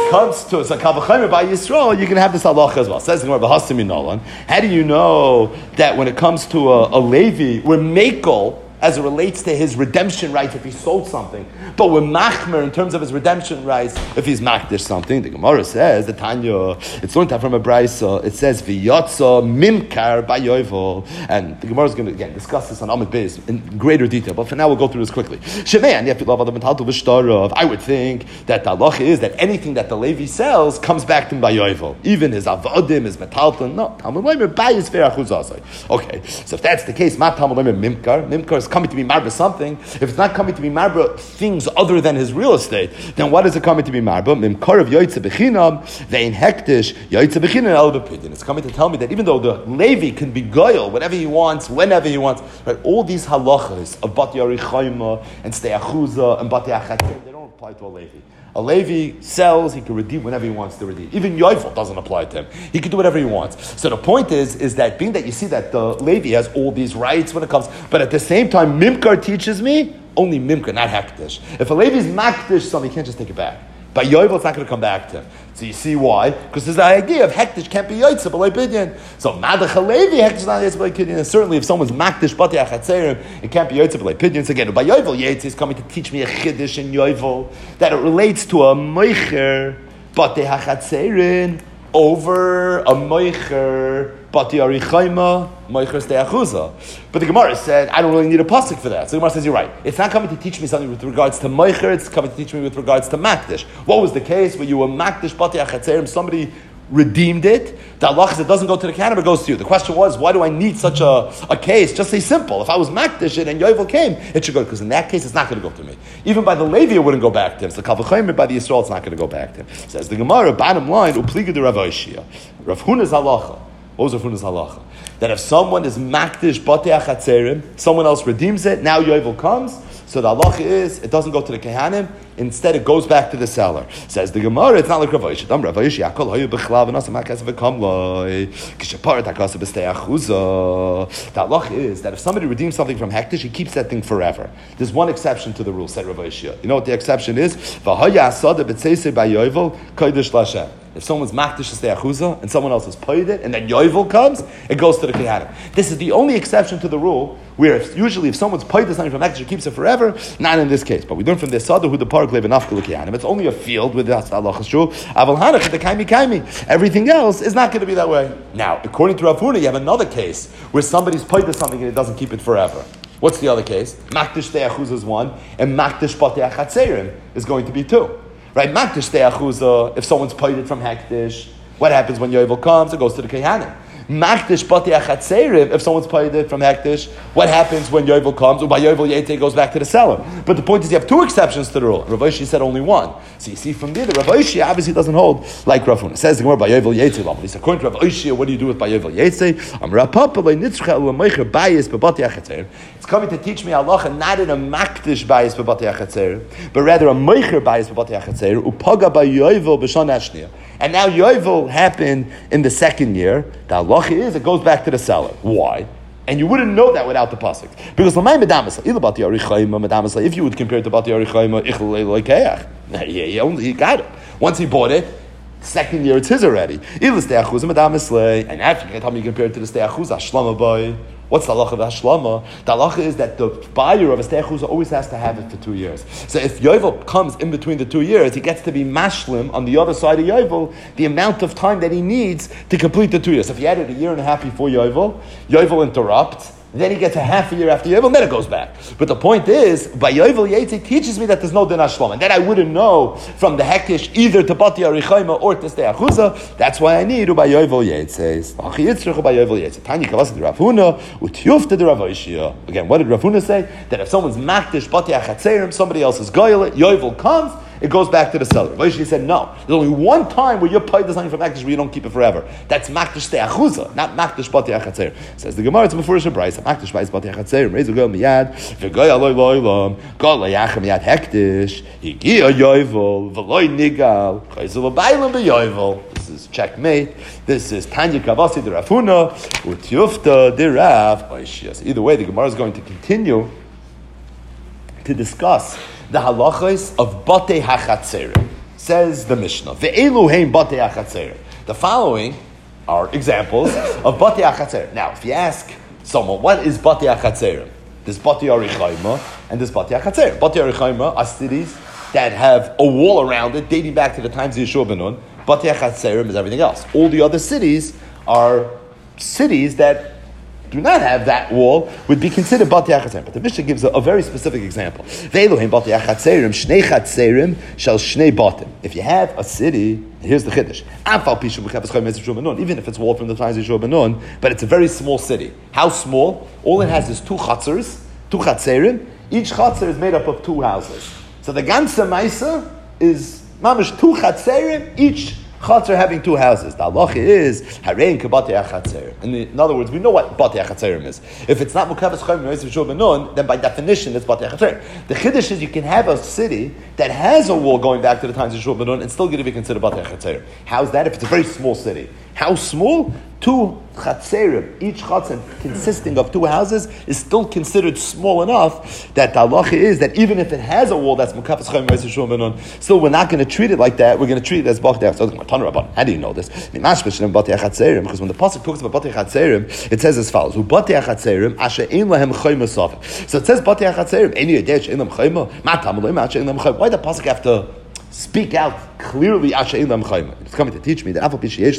Speaker 1: so kavachaymer by Yisrael, you can have this halacha as well. Says the Gemara b'hasim inolan. How do you know that when it comes to a Levi, we're makel as it relates to his redemption rights if he sold something, but we're machmer in terms of his redemption rights if he's makdish something. The Gemara says, the Tanya, it's learned from a brisa. It says v'yotza mimkar bayovel, and the Gemara is going to again discuss this on Amud Beis in greater detail. But for now, we'll go through this quickly. I would think that the halacha is that anything that the Levi sells comes back to him by yovel, even his avodim, his metalton. No, Talmud Leimer bayis fair achuzasai. Okay, so if that's the case, ma Talmud Leimer mimkar is coming to be marba something. If it's not coming to be marba things other than his real estate, then what is it coming to be marba? Mimkar of yoytze bechinam vein hektish yoytze bechinam el bepidin. It's coming to tell me that even though the Levi can be goyal whatever he wants, whenever he wants, right? All these halachas of bat yarichayma and stei achuza and bat yachatim, they don't apply to a Levi. A Levi sells, he can redeem whenever he wants to redeem. Even Yovel doesn't apply to him. He can do whatever he wants. So the point is that being that you see that the Levi has all these rights when it comes, but at the same time, Mimkar teaches me only Mimkar, not Hektish. If a Levi is Makdish, something, he can't just take it back. By Yovel, it's not going to come back to him. So you see why? Because there's the idea of Hektish can't be Yotzeh, but Bidyan. So Madach Levi, Hektish is not Yotzeh, but Bidyan. And certainly if someone's Makdish, Bati Achatzerim, it can't be Yotzeh, but Bidyan. So again, by Yovel, Yotzeh is coming to teach me a Chiddush in Yovel, that it relates to a Meicher, Bati Achatzerim, over a Meicher, Bati Arichayma, Meicher Stei Achuza. But the Gemara said, I don't really need a pasuk for that. So the Gemara says, you're right. It's not coming to teach me something with regards to Meicher, it's coming to teach me with regards to Makdish. What was the case where you were Makdish, Bati Achatzerim, somebody redeemed it? The halach is it doesn't go to the Kohanim, it goes to you. The question was, why do I need such a case? Just say simple. If I was Makdish it and Yovel came, it should go, because in that case it's not going to go to me. Even by the Levi it wouldn't go back to him. So Kal V'chomer by the Yisrael it's not going to go back to him. Says the Gemara, bottom line, Upliga de Rav Oshia. Rav Huna's halacha. What was Rav Huna's halacha? That if someone is Makdish Batei Achatzerim, someone else redeems it, now Yovel comes, so the halacha is, it doesn't go to the Kohanim, instead it goes back to the seller. Says the Gemara, it's not like Rav Oshia. Rav Oshia, Akol Hoyu B'chlav V'nasa Ma'kas V'kam Loi, Kishaparat HaKasa B'stei Achuza. The halacha is that if somebody redeems something from Hektish, he keeps that thing forever. There's one exception to the rule, said Rav Oshia. You know what the exception is? V'haya Asada B'tzeisei B'Yovel, Kodesh L'Hashem. If someone's makdish stei achuza and someone else has paid it, and then yovel comes, it goes to the kohanim. This is the only exception to the rule where usually if someone's paid something from makdish, he keeps it forever. Not in this case, but we learn from the sada who the park live enough to the kohanim. It's only a field with the halachas true. Aval hanach the kaimi. Everything else is not going to be that way. Now, according to Rav Huna, you have another case where somebody's paid something and it doesn't keep it forever. What's the other case? Makdish stei achuza is one, and makdish batei achatzerim is going to be two. Right, Makdish Stei Achuza, if someone's paid it from Hektish, what happens when Yovel comes? It goes to the Kohanim. Makdish Batei Achatzerim, if someone's paid it from Hektish, what happens when Yovel comes? Or by Yovel Yete goes back to the seller. But the point is you have two exceptions to the rule. Rav Oshia said only one. So you see from there, the Rav Oshia obviously doesn't hold like Rav Huna. It says the Gemara by Yovel Yete level. He said, according to Rav Oshia, what do you do with by Yovel Yete? It's coming to teach me halacha not in a makdish bayis b'batei achatzer, but rather a meicher bayis b'batei achatzer. Upaga by Yovel b'shana ashniya. And now Yovel happened in the second year. The halacha is it goes back to the seller. Why? And you wouldn't know that without the pasuk. Because if you would compare it to Batei Arichayma, he got it. Once he bought it, second year it's his already. And after you can tell me you compare it to the Stei Achuzah, Shlama boy. What's the halacha of Hashlama? The halacha is that the buyer of a Stei Achuzah always has to have it for 2 years. So if Yovel comes in between the 2 years, he gets to be mashlim on the other side of Yovel, the amount of time that he needs to complete the 2 years. So if he had it a year and a half before Yovel, Yovel interrupts, then he gets a half a year after Yovel, and then it goes back. But the point is, by Yovel Yetzi teaches me that there's no din Hashlama. And that I wouldn't know from the Hekish either to Batei Arichayma or to Stei Achuzah. That's why I need by Yovel Yetzi. Achi Yitzchak by Yovel Yetzi. Tanya Kavasa de Rav Huna, Utiyufta de Rav Oshia. Again, what did Rav Huna say? That if someone's Makdish Batei Achatzerim, somebody else is Goyel, Yovel comes, it goes back to the seller. Rav Oshia said, no. There's only one time where you're paid the something from Makdish where you don't keep it forever. That's Makdish Stei Achuzah, not Makdish Batei Achatzerim. Says the Gemara, it's Mefurish Brayis. Makdish Bayis Batei Achatzerim. Reizu Goyel Miyad. V'Goy Aloy Loylam. Goy Layachem Miyad Hektish. Higia Yovel. V'Loy Nigal. Chayzul Abaylam B'Yovel. This is checkmate. This is Tanya Kavasi de Rav Huna. Utyufta de Rav Oshia. So either way, the Gemara is going to continue to discuss the halachos of Batei HaChatzerim. Says the Mishnah. Ve'elu heim Batei HaChatzerim. The following are examples of Batei HaChatzerim. Now, if you ask someone, what is Batei HaChatzerim? There's Bati Arichaima and there's Bati HaChatzerim. Bati Arichaima are cities that have a wall around it dating back to the times of Yeshua ben Nun. Bati HaChatzerim is everything else. All the other cities are cities that do not have that wall, would be considered Bati HaChatzerim. But the Mishnah gives a very specific example. Ve'elohim Bati HaChatzerim, Shnei Chatzerim, Shal Shnei Batim. If you have a city, here's the Chiddush. Even if it's walled from the times of Yeshua ben Nun, but it's a very small city. How small? All it has is two Chatzerim. Each Chatzer is made up of two houses. So the Ganze Maisa is mamish two Chatzerim, each Chatzer having two houses. The halacha is Harein Kabati HaChatzerim. In other words, we know what Bati HaChatzerim is. If it's not Mukavas Chayim Yeshua ben Nun, then by definition it's Bati HaChatzerim. The Chiddush is you can have a city that has a wall going back to the times of Yeshua ben Nun and still going to be considered Bati HaChatzerim. How's that? If it's a very small city. How small? Two chatzerim, each chatzim consisting of two houses, is still considered small enough that the halacha is that even if it has a wall that's mukafas chayim Yeshua ben Nun, still we're not going to treat it like that. We're going to treat it as b'tei. So how do you know this? Because when the pasuk talks about b'tei chatzerim, it says as follows: "B'tei chatzerim asher ein lahem chayma safek." So it says b'tei chatzerim. Any yedei she'ein lahem chayma? Ma tamulim asher ein lahem chayma? Why the pasuk have to speak out clearly? It's coming to teach me that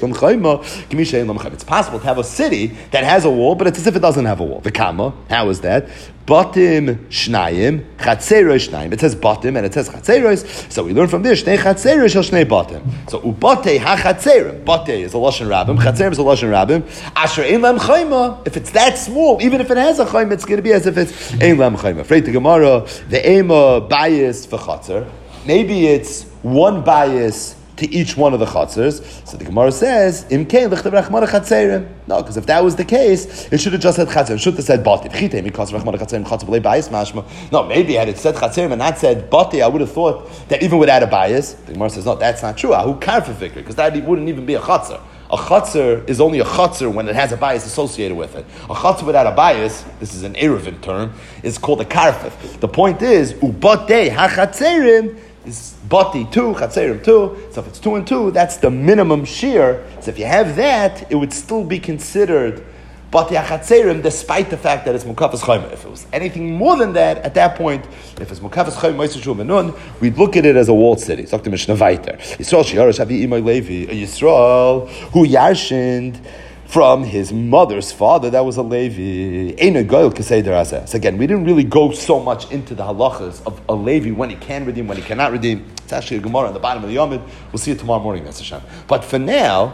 Speaker 1: it's possible to have a city that has a wall, but it's as if it doesn't have a wall. V'kama, how is that? Batim shnayim, chatzeros shnayim. It says batim and it says chatzeros. So we learn from this, shnei chatzeros shel shnei batim. So ubate ha-chatzerim. Bate is a lashon rabbim. Chatzerim is a lashon rabbim. Asher ein lam chayma. If it's that small, even if it has a chayma, it's going to be as if it's ein lam chayma. Freit the Gemara, ve'ema bias v'chatzer. Maybe it's one bias to each one of the chatzers. So the Gemara says, "Im kein lichtav rachmana chatzerim." No, because if that was the case, it should have just said chatzerim. It should have said bati. Chitei mikas rachmana chatzerim chatzer b'lei bias mashma. No, maybe had it said chatzerim and not said bati, I would have thought that even without a bias, the Gemara says, no, that's not true. Who karfa fikr? Because that wouldn't even be a chatzer. A chatzer is only a chatzer when it has a bias associated with it. A chatzer without a bias, this is an Eruvin term, is called a karfif. The point is, ubatei ha-chatzerim is bati 2, chatzerim 2. So if it's 2 and 2, that's the minimum shear. So if you have that, it would still be considered bati ha-chatzerim, despite the fact that it's mukafas chayma. If it was anything more than that, at that point, if it's mukafas chayma Yeshua ben Nun, we'd look at it as a walled city. Sagt the Mishnah weiter. Yisrael sheyarash avi imay Levi, a Yisrael who yarshined from his mother's father, that was a Levi. Eina goyel kasei derazeh. So again, we didn't really go so much into the halachas of a Levi, when he can redeem, when he cannot redeem. It's actually a Gemara on the bottom of the Yomid. We'll see it tomorrow morning, Mr. Hashem. But for now,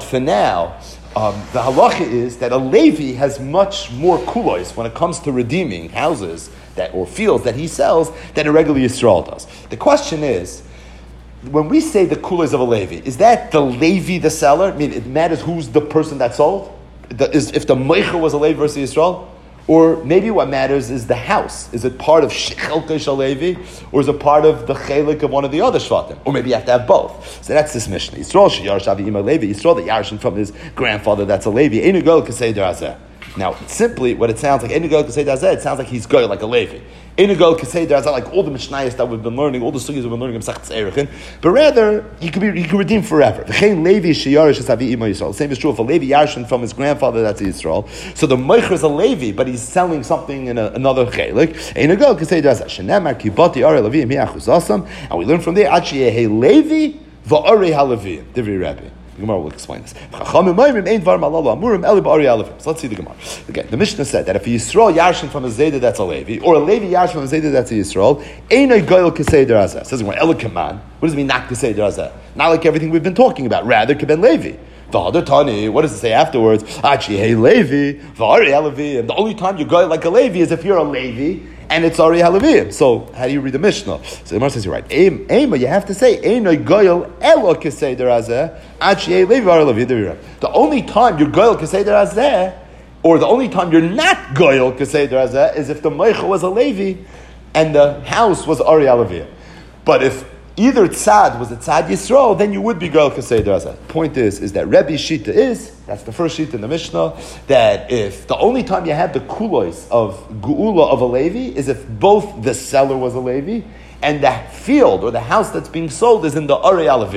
Speaker 1: the halacha is that a Levi has much more kulos when it comes to redeeming houses or fields that he sells than a regular Yisrael does. The question is, when we say the kulos of a Levi, is that the Levi the seller? I mean, it matters who's the person that sold? If the Meicher was a Levi versus Yisrael? Or maybe what matters is the house. Is it part of Chelka Shel Levi? Or is it part of the Chelik of one of the other Shvatim? Or maybe you have to have both. So that's this Mishnah. Yisrael Sheyarash Avi Ima Levi. Yisrael that Yarshin from his grandfather, that's a Levi. Einu Goel Kasei Derazeh. Now, simply, what it sounds like, Einu Goel Kasei Derazeh, it sounds like he's Goel, like a Levi. Einu Goel Kasei Derazeh, like all the Mishnayos that we've been learning, all the Sugyas we've been learning in Masechet Erechin, but rather, he could redeem forever. V'chein Levi Sheyarash Avi Ima Yisrael. The same is true if a Levi Yarshin from his grandfather, that's Yisrael. So the Meicher is a Levi, but he's selling something in another Chelik. Einu Goel Kasei Derazeh. Shenemar Ki Bati Arei Levi Miachus Asam. And we learn from there, Ad Sheyeh Levi V'Arei HaLevi. Divrei Rabbi. The Gemara will explain this. So let's see the Gemara. Okay, the Mishnah said that if a Yisrael Yarshin from a Zayda, that's a Levi, or a Levi Yarshin from a Zayda, that's a Yisrael, Einay Goyel Kasei Derazeh. Says Gemara, Elikaman. What does it mean, not Kasei Derazeh? Not like everything we've been talking about. Rather, Keben Levi. V'Hadar Tani. What does it say afterwards? Achi Hey Levi, V'Ari HaLevi. And the only time you go like a Levi is if you're a Levi, and it's Ari HaLevi. So, how do you read the Mishnah? So the Gemara says, you're right. Ema, you have to say, Einay Goyel Elo Kasei Derazeh, Achi Hey Levi, Ari HaLevi. The only time you're Goyel Kasei Derazeh, or the only time you're not Goyel Kasei Derazeh, is if the Meichel was a Levi, and the house was Ari HaLevi. But if either tzad was a tzad Yisrael, then you would be Goyel Kasei Derazeh. Point is that Rebbe's Shita that's the first Shita in the Mishnah, that if the only time you have the kulos of Geula of a Levi is if both the seller was a Levi, and the field or the house that's being sold is in the Arei HaLevi.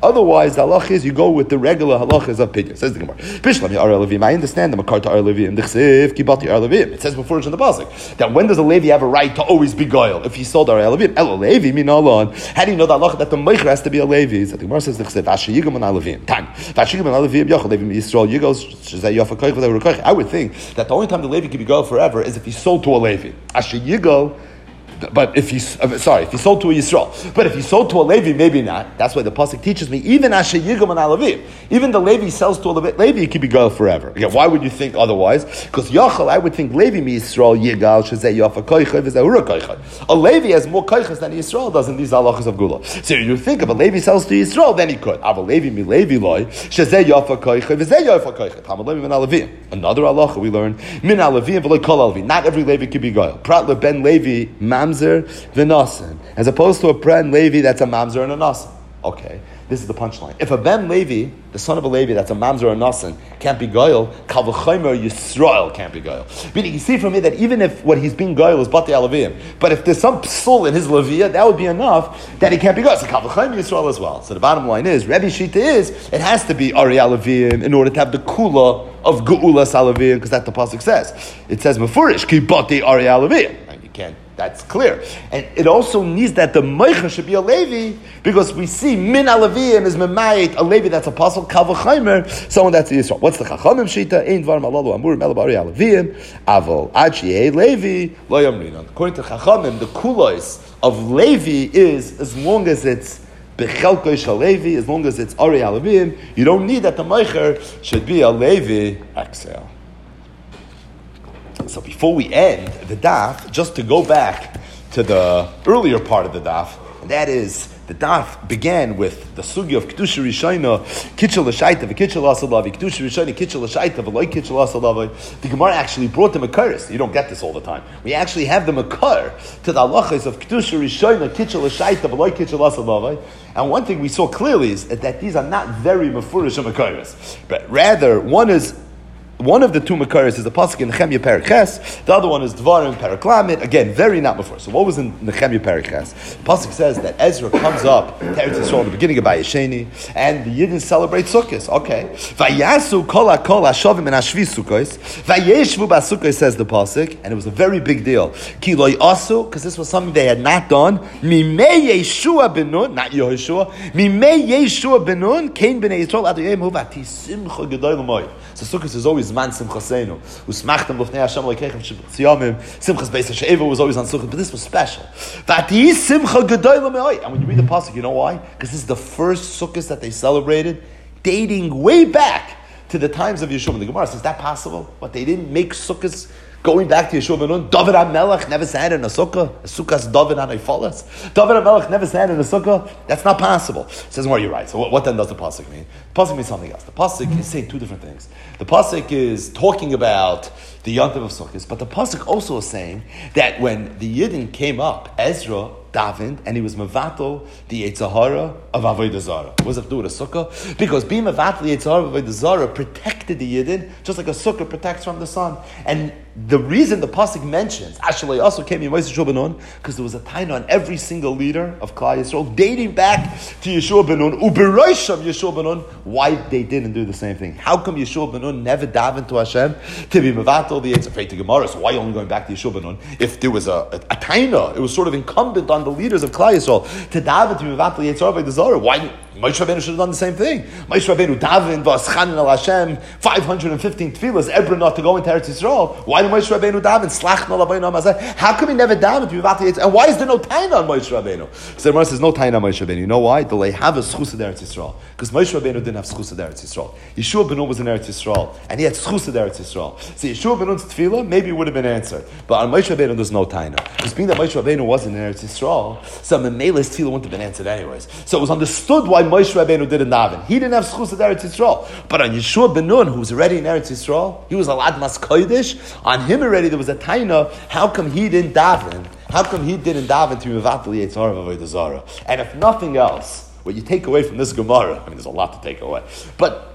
Speaker 1: Otherwise, the halach is you go with the regular halachas of Pidyon. Says the Gemara. Bishlami Ar Levim. I understand the Makar to Ar Levim. The Chsiv Kibati Ar Levim. It says before in the pasuk that when does a Levi have a right to always be goyal if he sold Ar Levim? Elo Levi min alon. How do you know the halach that the Meicher has to be a Levi? The Gemara says the Chsiv Asher Yigam an Ar Levim. Tan Vashigam an Ar Levim Yochel Levi Yisrael Yigos Shezay Yofa Koich V'Day Rukoich. I would think that the only time the Levi can be goyal forever is if he sold to a Levi. Asher Yigol. But if he sold to a Yisrael, but if he sold to a Levi, maybe not. That's why the pasuk teaches me. Even Asher Yigam and Alavim, even the Levi sells to a Levi, he could be girl forever. Again, why would you think otherwise? Because Yachal, I would think Levi mi Yisrael Yigal Shezei Yafa Koicha V'Zehura Koicha. A Levi has more koichas than Yisrael does in these halachas of Gula. So you think if a Levi sells to Yisrael, then he could. Av a Levi mi Levi loy Shezei Yafa Koicha V'Zeh Yafa Koicha. Tam Levi min Alavim. Another halacha we learn min Alavim v'loy kol Alavim. Not every Levi could be girl. Prat ben Levi mamzer v'nasan, as opposed to a Ben Levi that's a mamzer and a nasan. Okay, this is the punchline. If a Ben Levi, the son of a Levi that's a mamzer or a nasan, can't be goyal, kal v'chomer Yisrael can't be goyal. Meaning, you see from here that even if what he's being goyal is batei alavim, but if there's some psul in his levia, that would be enough that he can't be goyal. So kal v'chomer Yisrael as well. So the bottom line is, Rebbe Shita is, it has to be ari alavim in order to have the kula of geula salavim, because that's the pasuk says. It says mefurish ki batei ari alavim. You can't. That's clear. And it also needs that the Meicher should be a Levi, because we see Min Alavim is Memayit, a Levi that's apostle, Kal V'chaimer, someone that's Yisrael. What's the Chachamim Shita? Ein Dvar Malalu Amur Mel Bari Alavim, Avol Achi Levi, Lo Yamrinan. According to Chachamim, the kulos of Levi is, as long as it's Bechelko Shalevi, as long as it's Ari Alavim, you don't need that the Meicher should be a Levi. Exhale. So before we end the daf, just to go back to the earlier part of the daf, and that is, the daf began with the sugi of Kedusha Rishayna, Kitchel L'Shaita, V'Kitchel Asalavi, Kedusha Rishayna, Kitchel L'Shaita, V'Loi Kitchel Asalavi. The Gemara actually brought the Makaris. You don't get this all the time. We actually have the Makar to the halachas of Kedusha Rishayna, Kitchel L'Shaita, V'Loi Kitchel Asalavi. And one thing we saw clearly is that these are not very Mefurish Makaris, but rather one of the two Makaris is the pasuk in Nehemiah Perek Ches. The other one is Dvarim Perek Lamed. Again, very not before. So what was in Nehemiah Perek Ches? The pasuk says that Ezra comes up to Eretz Yisrael at the beginning of Bayesheni, and the Yidden celebrate Sukkot. Okay. Vayasu kol hakol hashavim and hashvi Sukkos. Vayeshvu ba'Sukkos, says the pasuk, and it was a very big deal. Ki lo yasu, because this was something they had not done. Mimei Yeshua ben Nun, not Yehoshua. Mimei Yeshua ben Nun, Kain b'nei Yisrael ad yom v'ati simcha gedol l'moed. So Sukkot is always man simchasenu. Usmachtem lufnei Hashem lekeichem sheb'tziyamim. Simchas beis ha'she'eva was always on Sukkot, but this was special. V'ati simcha gedol l'moed. And when you read the pasuk, you know why? Because this is the first Sukkot that they celebrated, dating way back to the times of Yeshua. And the Gemara says, is that possible? But they didn't make Sukkot going back to Yeshua ben Nun. David HaMelech never sat in a sukkah. A sukkah's David HaNeifalas. David HaMelech never sat in a sukkah. That's not possible. It says, well, you're right. So what then does the pasuk mean? The pasuk means something else. The pasuk is saying two different things. The pasuk is talking about the Yontiv of Sukkot, but the pasuk also is saying that when the Yidden came up, Ezra davened, and he was mevatel the Yetzer Hara of Avodah Zarah. What does it do with a sukkah? Because being mevatel the Yetzer Hara of Avodah Zarah protected the Yidden, just like a sukkah protects from the sun. And the reason the pasuk mentions Ashley also came in Yeshua ben Nun, because there was a taina on every single leader of Klal Yisrael dating back to Yeshua ben Nun, uberosham Yeshua ben Nun, why they didn't do the same thing. How come Yeshua ben Nun never davened to Hashem to be mevatel the Yetzer Hara? Gemara, so why only going back to Yeshua ben Nun? If there was a taina, it was sort of incumbent on the leaders of Klal Yisrael to daven to be mevatel the Yetzer Hara of Avodah Zarah. Why? Moshe Rabbeinu should have done the same thing. Moshe Rabbeinu davened v'aschanin al Hashem 515 tefillas every night to go into Eretz Yisrael. Why did Moshe Rabbeinu daven? Slachna l'Avaynu Amazah. How come he never davened to be mevatel Yetzer? And why is there no taina on Moshe Rabbeinu? Because the Gemara says no taina on Moshe Rabbeinu. You know why? They have a schus of Eretz Yisrael. Because Moshe Rabbeinu didn't have schus of Eretz Yisrael. Yeshua ben Nun was in Eretz Yisrael, and he had schus of Eretz Yisrael. So Yeshua ben Nun's tefillah maybe would have been answered, but on Moshe Rabbeinu there's no taina. Because being that Moshe Rabbeinu wasn't in Eretz Yisrael, so Memele's tefillah wouldn't have been answered anyways. So it was understood why Moshe Rabbeinu didn't daven. He didn't have schus of Eretz Yisrael. But on Yeshua ben Nun, who was already in Eretz Yisrael, he was a ladmas kodesh. On him already there was a taina. How come he didn't daven? How come he didn't daven to be mevatel Yetzer Hara of Avodah Zarah? And if nothing else, what you take away from this Gemara, I mean, there's a lot to take away, but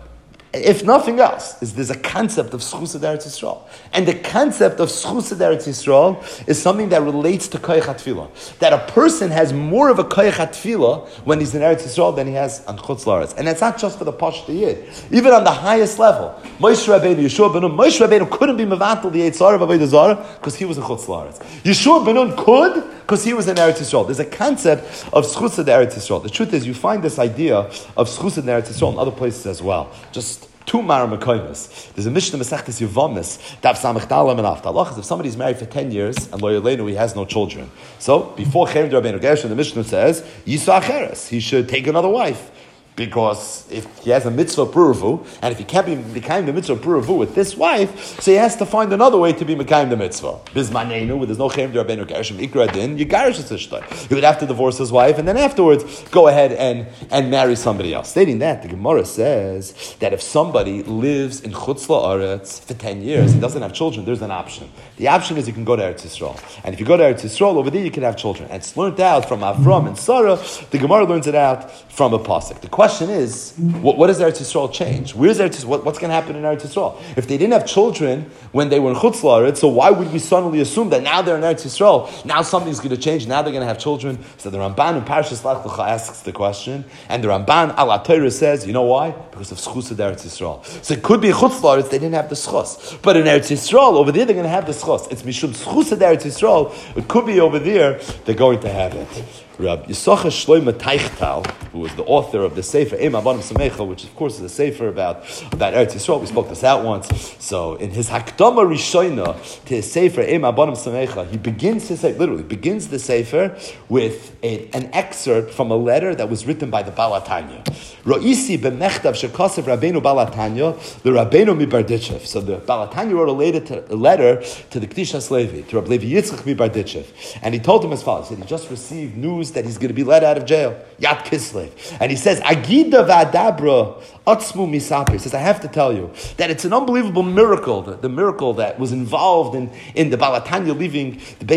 Speaker 1: If nothing else, there's a concept of Schus Eretz Yisrael. And the concept of Schus Eretz Yisrael is something that relates to Koyach HaTfilah. That a person has more of a Koyach HaTfilah when he's in Eretz Yisrael than he has on Chutz La'aretz. And that's not just for the Pashta Yid. Even on the highest level. Moshe Rabbeinu, Yeshua ben Nun, Moshe Rabbeinu couldn't be Mevatel the Yetzer of Avodah Zarah because he was in Chutz La'aretz. Yeshua ben Nun could because he was in Eretz Yisrael. There's a concept of Schus Eretz Yisrael. The truth is, you find this idea of Schus Eretz Yisrael in other places as well. Just two Maramakaimas. There's a Mishnah Masechtas Yevamis, Daf Samech Dalam and After. Allah is if somebody's married for 10 years and Lo Yaleinu, he has no children. So, before Cherem Rabbeinu Gershon, the Mishnah says, Yisa Acheres, he should take another wife. Because if he has a mitzvah puravu, and if he can't be mekayim the mitzvah puravu with this wife, so he has to find another way to be mekayim the mitzvah. Bizmanenu, where there's no cherem d'Rabbeinu Gershom ikra din, you garish tzishtay. He would have to divorce his wife, and then afterwards go ahead and marry somebody else. Stating that, the Gemara says that if somebody lives in Chutz La'aretz for 10 years, he doesn't have children, there's an option. The option is you can go to Eretz Yisrael. And if you go to Eretz Yisrael, over there you can have children. And it's learned out from Avram and Sarah, the Gemara learns it out from a pasuk. The question is, what does Eretz Yisrael change? Where's Eretz Yisrael? What's going to happen in Eretz Yisrael? If they didn't have children when they were in Chutz La'aretz, so why would we suddenly assume that now they're in Eretz Yisrael, now something's going to change, now they're going to have children? So the Ramban in Parashas Lech Lecha asks the question, and the Ramban al Torah says, you know why? Because of Schus of Eretz Yisrael. So it could be in Chutz La'aretz, they didn't have the Schus. But in Eretz Yisrael, over there, they're going to have the Schus. It's Mishum Schus of Eretz Yisrael. It could be over there, they're going to have it. Rab Yisachar Shlomo Teichtal, who was the author of the Sefer Eim Abanim Samecha, which of course is a Sefer about Eretz Yisrael. We spoke this out once. So in his Hakdama Rishona to his Sefer Eim Abanim Samecha, he begins his literally begins the Sefer with an excerpt from a letter that was written by the Baal HaTanya. Ro'isi b'mechtav shekasav Rabbeinu Baal HaTanya the Rabbeinu mi Barditchev. So the Baal HaTanya wrote a letter to the Kedishas Levi, to Rabbi Levi Yitzchak mi Barditchev, and he told him as follows: he said he just received news that he's going to be let out of jail, Yad Kislev. And he says, Agida v'adabra atzmu misaper. He says, I have to tell you that it's an unbelievable miracle, the miracle that was involved in the Baal HaTanya leaving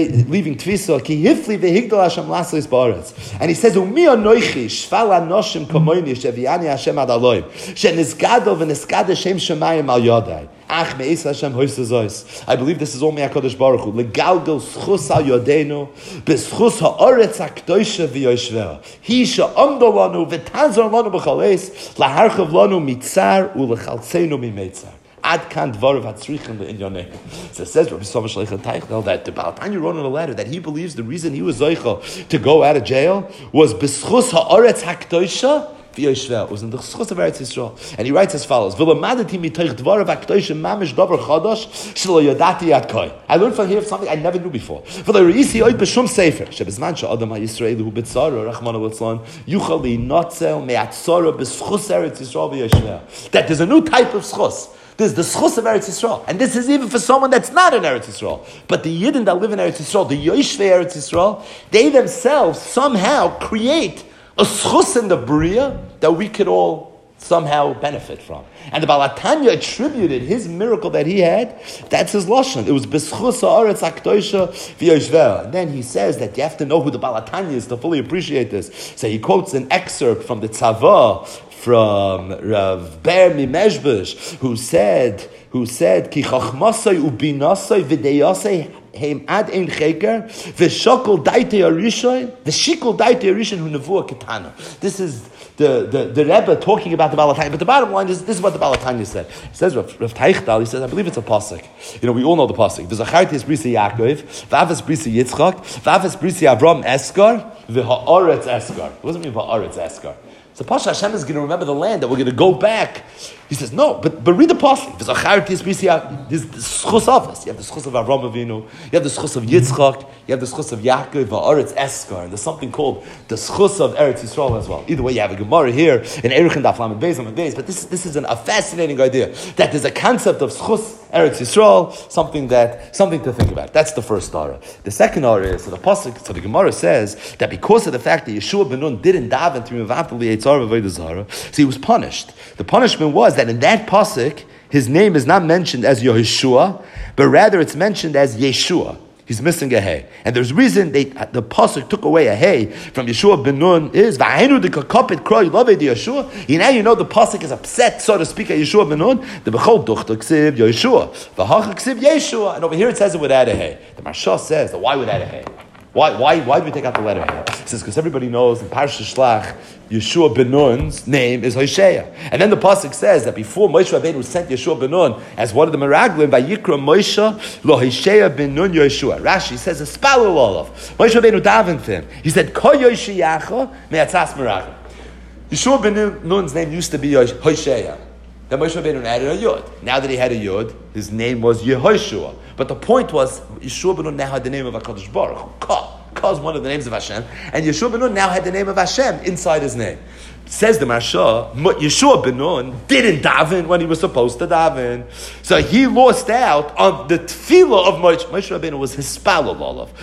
Speaker 1: Tvisa, ki hifli v'higdal Hashem laslis ba'aretz. And he says, Umi anoichi shval anoshim kamoini sheviani Hashem ad aloim, shenisgadol v'niskad Hashem shemayim al yodai. I believe this is all me'akadosh Baruch Hu. Legalgal schus al yodeinu, b'schus ha'oretz ha'kdoisha v'yoshvea. He she'amdo lanu v'tazor lanu b'chaleis, laharchav lanu mitzar u'lechaltzenu mimetzar. Ad kan dvarav hatzrichim le'inyanei. So it says Rabbi Soma Shleicha Teichel that the Baal HaTanya wrote in a letter that he believes the reason he was zoicha to go out of jail was b'schus ha'oretz ha'kdoisha. It was in the Schus of Eretz Yisrael. And he writes as follows: I learned from here something I never knew before. That there's a new type of Schus. There's the Schus of Eretz Yisrael. And this is even for someone that's not in Eretz Yisrael. But the Yidden that live in Eretz Yisrael, the Yoshvei Eretz Yisrael, they themselves somehow create a schus in the Bria that we could all somehow benefit from. And the Baal HaTanya attributed his miracle that he had, that's his lashon. It was b'schus ha'aretz ha'kdoisha v'yoshvea. And then he says that you have to know who the Baal HaTanya is to fully appreciate this. So he quotes an excerpt from the Tzava, from Rav Ber Mimeshbush, who said, Ki chachmasai ubinasai v'deyasai heim ad ein cheker v'shakol daite arishoin v'shikol daite arishoin hu nevuah ketana. This is the Rebbe talking about the Baal HaTanya, but the bottom line is this is what the Baal HaTanya said. He says Rav Teichtal, he says, I believe it's a pasuk. We all know the pasuk. V'zacharti es brisa Yaakov, v'avas brisa Yitzchak, v'avas brisa Avram Eskar, v'ha'aretz Eskar. What does it mean ha'aretz Eskar? So Pasha Hashem is going to remember the land that we're going to go back. He says, no, but read the pasuk. There's the schus of us. You have the schus of Avram Avinu. You have the schus of Yitzchak. You have the schus of Yaakov, Ha'aretz Eskar. And there's something called the schus of Eretz Yisrael as well. Either way, you have a Gemara here in Erechin Daf Lamed Beis Lamed Beis. But this is a fascinating idea that there's a concept of schus Eretz Yisrael, something to think about. That's the first Torah. The second Torah is the Gemara says that because of the fact that Yeshua ben Nun didn't daven to Mevatel Yetzer Avodah Zarah, so he was punished. The punishment was that in that pasuk, his name is not mentioned as Yehoshua, but rather it's mentioned as Yeshua. He's missing a hey. And there's reason the pasuk took away a hey from Yeshua ben Nun is V'hainu dekakopet kroi lovei di Yeshua. Now you know the pasuk is upset, so to speak, at Yeshua ben Nun. The bechol duchta ksiv Yeshua. V'hacha ksiv Yeshua. And over here it says it without a hey. The Marsha says that why without a hey? Why do we take out the letter hey? It says because everybody knows in Parashat Shlach, Yeshua ben Nun's name is Hoshea. And then the pasuk says that before Moshe Rabbeinu sent Yeshua ben Nun as one of the meraglim, Vayikra Moshe lo Hoshea ben Nun Yeshua. Rashi says a spalul olav. Moshe Rabbeinu davened him. He said, Ko Yoshiyacha me'atzas meraglim. Yeshua ben Nun's name used to be Hoshea. Then Moshe Rabbeinu added a yud. Now that he had a yud, his name was Yehoshua. But the point was, Yeshua ben Nun now had the name of HaKadosh Baruch Hu. Ka is one of the names of Hashem, and Yeshua ben Nun now had the name of Hashem inside his name. Says the Marsha, Yeshua ben Nun didn't daven when he was supposed to daven, so he lost out on the tefillah of Moshe. Moshe Rabbeinu was his spalul olav.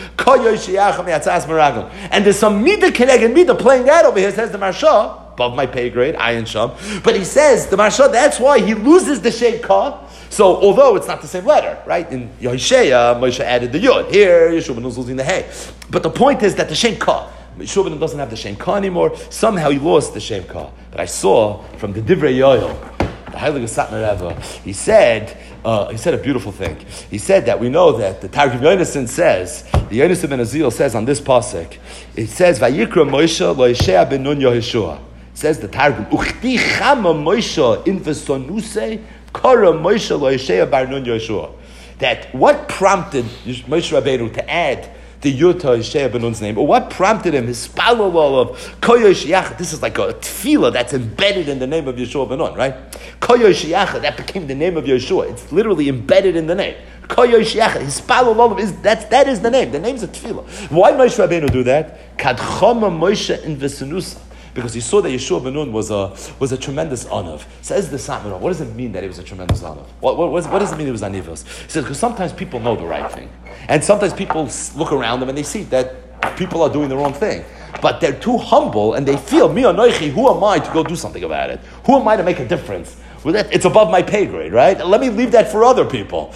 Speaker 1: And there's some midah keneged midah playing out over here. Says the Marsha, above my pay grade, Ayin Sham. But he says the Marsha, that's why he loses the shem ka. So, although it's not the same letter, right? In Yehoshea, Moshe added the yud. Here, Yeshua ben Nun is losing the hey. But the point is that the shem ka, Yeshua ben Nun doesn't have the shem ka anymore. Somehow he lost the shem ka. But I saw from the Divrei Yoel, the Heilige Satmar Rebbe, he said a beautiful thing. He said that we know that the Targum Yonason says, the Yonason ben Azil says on this pasuk, it says, Vayikra Moshe lo Hoshea ben Nun Yehoshua. Says the Targum, Uchti chama Moshe in v'sonusei Kara Moshe lo Hoshea bar Nun Yehoshua. That what prompted Moshe Rabbeinu to add the yud to Hoshea ben Nun's name, or what prompted him, his spalul of Koyosh. This is like a tefillah that's embedded in the name of Yeshua ben Nun, right? Koyosh, that became the name of Yeshua. It's literally embedded in the name. Koyosh, his spalul is that is the name. The name's a tefillah. Why did Moshe Rabbeinu do that? Kadchama Moshe in v'senusa. Because he saw that Yeshua ben Nun was a tremendous onav. Says the Satmar, what does it mean that he was a tremendous onav? What does it mean he was anivos? He says, because sometimes people know the right thing. And sometimes people look around them and they see that people are doing the wrong thing. But they're too humble and they feel, Mi anoichi, who am I to go do something about it? Who am I to make a difference? Well, it's above my pay grade, right? Let me leave that for other people.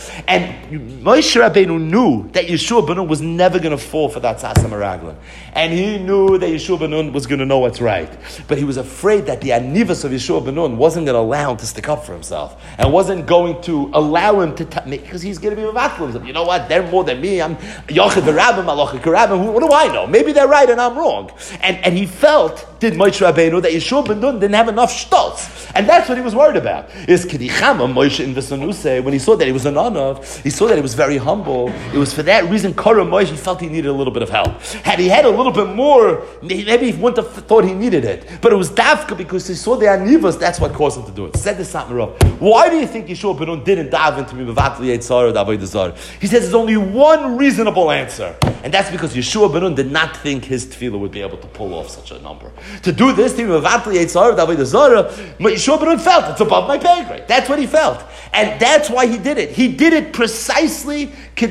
Speaker 1: And Moshe Rabbeinu knew that Yeshua ben Nun was never going to fall for that tzasa meraglim. And he knew that Yeshua ben Nun was going to know what's right. But he was afraid that the anivus of Yeshua ben Nun wasn't going to allow him to stick up for himself. And wasn't going to allow him to, because he's going to be mevatel. You know what? They're more than me. I'm Yochid v'Rabbim, Alochid v'Rabbim. What do I know? Maybe they're right and I'm wrong. And he felt, did Moshe Rabbeinu, that Yeshua ben Nun didn't have enough stutz. And that's what he was worried about. Is Kedichama Moshe in Vesanuse, when he saw that he was an Anav, he saw that he was very humble. It was for that reason, Korah Moshe felt he needed a little bit of help. Had he had a little bit more, maybe he wouldn't have thought he needed it. But it was Dafka because he saw the Anivas, that's what caused him to do it. Said the Satmar, why do you think Yeshua ben Nun didn't daven to me Mevatli Yitzhar or Davai Dazar? He says there's only one reasonable answer. And that's because Yeshua ben Nun did not think his tefillah would be able to pull off such a number. To do this, to Mevatli Yitzhar or Davai Dazar, Yeshua ben Nun felt it's above my pay grade. That's what he felt. And that's why he did it. He did it precisely. It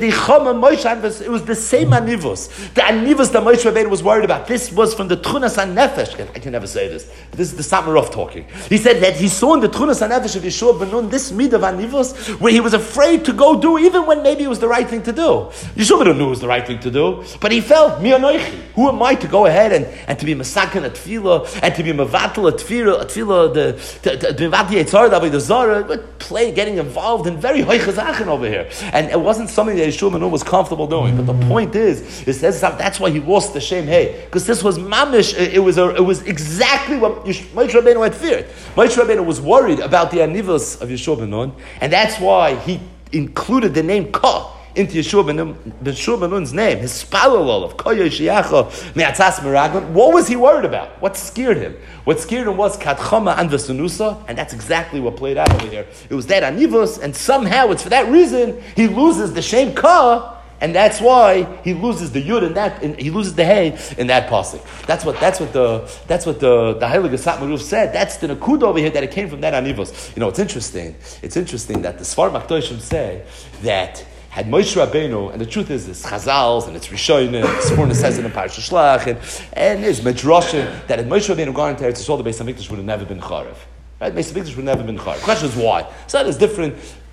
Speaker 1: was the same anivus. The anivus that Moshe Rabbeinu was worried about. This was from the Tchunas HaNefesh. I can never say this. This is the Satmarov talking. He said that he saw in the Tchunas HaNefesh of Yeshua ben Nun this mid of anivus where he was afraid to go do even when maybe it was the right thing to do. Yeshua ben Nun knew it was the right thing to do. But he felt, Mi anoichi. Who am I to go ahead and to be masakin at tefillah and to be mevatel at tefillah, the mevatel yitzhar, the zara, getting involved in very high chazachen over here. And it wasn't something that Yeshua ben Nun was comfortable doing. But the point is, it says that's why he lost the shem hey. Because this was mamish, it was exactly what Moshe Rabbeinu had feared. Moshe Rabbeinu was worried about the anivos of Yeshua ben Nun, and that's why he included the name Ka into Yeshua ben Nun's name, his spalul of Koyosh me'atzas meraglim. What was he worried about? What scared him? What scared him was Kadchama and Vesanusa, and that's exactly what played out over here. It was that anivus, and somehow it's for that reason he loses the shem ka, and that's why he loses the yud in that, he loses the hay in that pasuk. That's what the Heilige Satmar said. That's the nakuda over here that it came from that anivus. You know, it's interesting. It's interesting that the Sfar Makdoshim say that had Moshe Rabbeinu, and the truth is, it's Chazals, and it's Rishonim, Sforna says it in Parashat Shlach, and there's Midrashim, that had Moshe Rabbeinu gone into Eretz Yisrael, the Beis HaMikdash would have never been Charev. Right? Beis HaMikdash would have never been Charev. The question is why? So that is different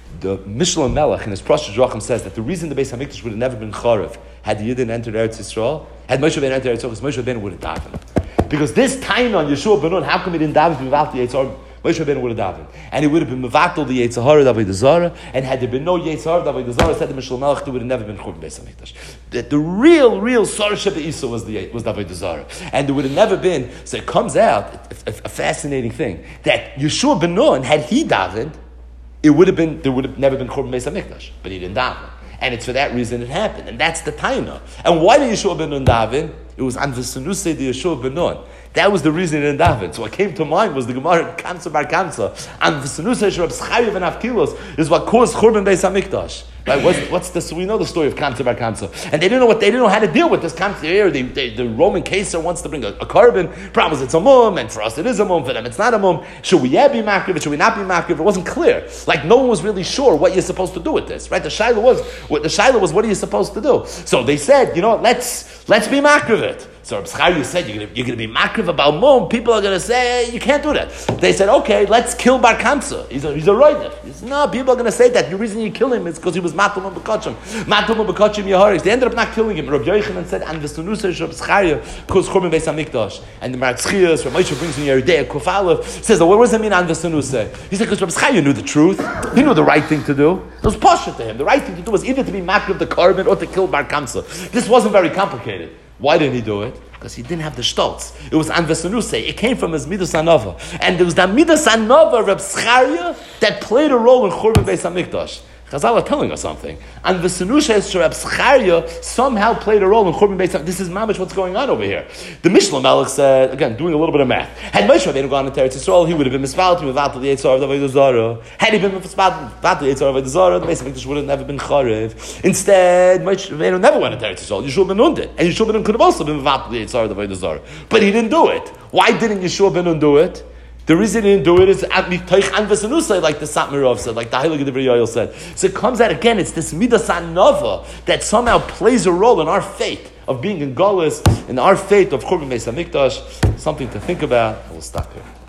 Speaker 1: The Mishnah Melech in his Prosher Drachim says that the reason the Beis Hamikdash would have never been Charev had the Yidden entered Eretz Yisrael, had Moshe Rabbeinu entered Eretz Yisrael, because Moshe Rabbeinu would have davened. Because this time on Yeshua ben Nun, how come he didn't daven to Mevatel the Yitzhar? Moshe Rabbeinu would have davened. And he would have been Mevatel the Yitzhar of Avodah Zarah, and had there been no Yitzhar of Avodah Zarah, said the Mishnah Melech, there would have never been Churban Beis Hamikdash. That the real Sarah Isa was the Avodah Zarah. And there would have never been, so it comes out, a fascinating thing, that Yeshua ben Nun, had he davened, there would have never been Churban Beis Hamikdash, but he didn't daven. And it's for that reason it happened. And that's the taina. And why did Yeshua ben Nun daven? It was an v'senusei de Yeshua ben Nun. That was the reason he didn't daven. So what came to mind was the Gemara Kamsa bar Kamsa. And v'senusei Reb Zcharia ben Avkilos is what caused Churban Beis Hamikdash. Right? What's this? We know the story of Kamsa bar Kamsa, and they didn't know how to deal with this Kamsa here. The Roman Caesar wants to bring a carbon. Problem is it's a mum, and for us it is a mum. For them it's not a mum. Should we be makriv? Should we not be makriv? It wasn't clear. Like no one was really sure what you're supposed to do with this. Right? The shaila was what are you supposed to do? So they said, let's be makriv it. So Reb Zcharia said, you're going to be makriv about mum. People are going to say, you can't do that. They said, okay, let's kill Bar Kamsa. He's a roidev. He said, no, people are going to say that. The reason you kill him is because he was matum and bekachim. Matum and bekachim yaharis. They ended up not killing him. Reb Yochanan said, and v'sunusah Reb Zcharia because Churban Beis Hamikdash. And the Maratzias, Reb Moshe brings in Yeridei Kuf Aleph, says, well, what does it mean, an v'sunusah? He said, because Reb Zcharia knew the truth. He knew the right thing to do. It was poshut to him. The right thing to do was either to be makriv the carbon or to kill Bar Kamsa. This wasn't very complicated. Why didn't he do it? Because he didn't have the stolz. It was an v'senusei. It came from his midas anova. And there was that midas anova, Reb Zcharia, that played a role in Churban Beis Hamikdash. Chazal are telling us something. And v'senusei Reb Zcharia somehow played a role in Churban Beis Hamikdash. This is mamish what's going on over here. The Mishnah Melech said, again, doing a little bit of math. Had Moshe Rabbeinu gone into Eretz Yisrael, he would have been misvatel to Mevatel the Yitzhar of Avodah Zarah. Had he been misvatel the Yitzhar of Avodah Zarah, the Beis Hamikdash would have never been charev. Instead, Moshe Rabbeinu never went into Eretz Yisrael. Yeshua ben Nun did. And Yeshua ben Nun could have also been Mevatel the Yitzhar of Avodah Zarah. But he didn't do it. Why didn't Yeshua ben Nun do it? The reason he didn't do it is like the Satmarov said, like the Heilige Divrei Yoel said. So it comes out again, it's this Midas Anova that somehow plays a role in our fate of being in Galus, in our fate of Churban Beis Hamikdash. Something to think about, and we'll stop here.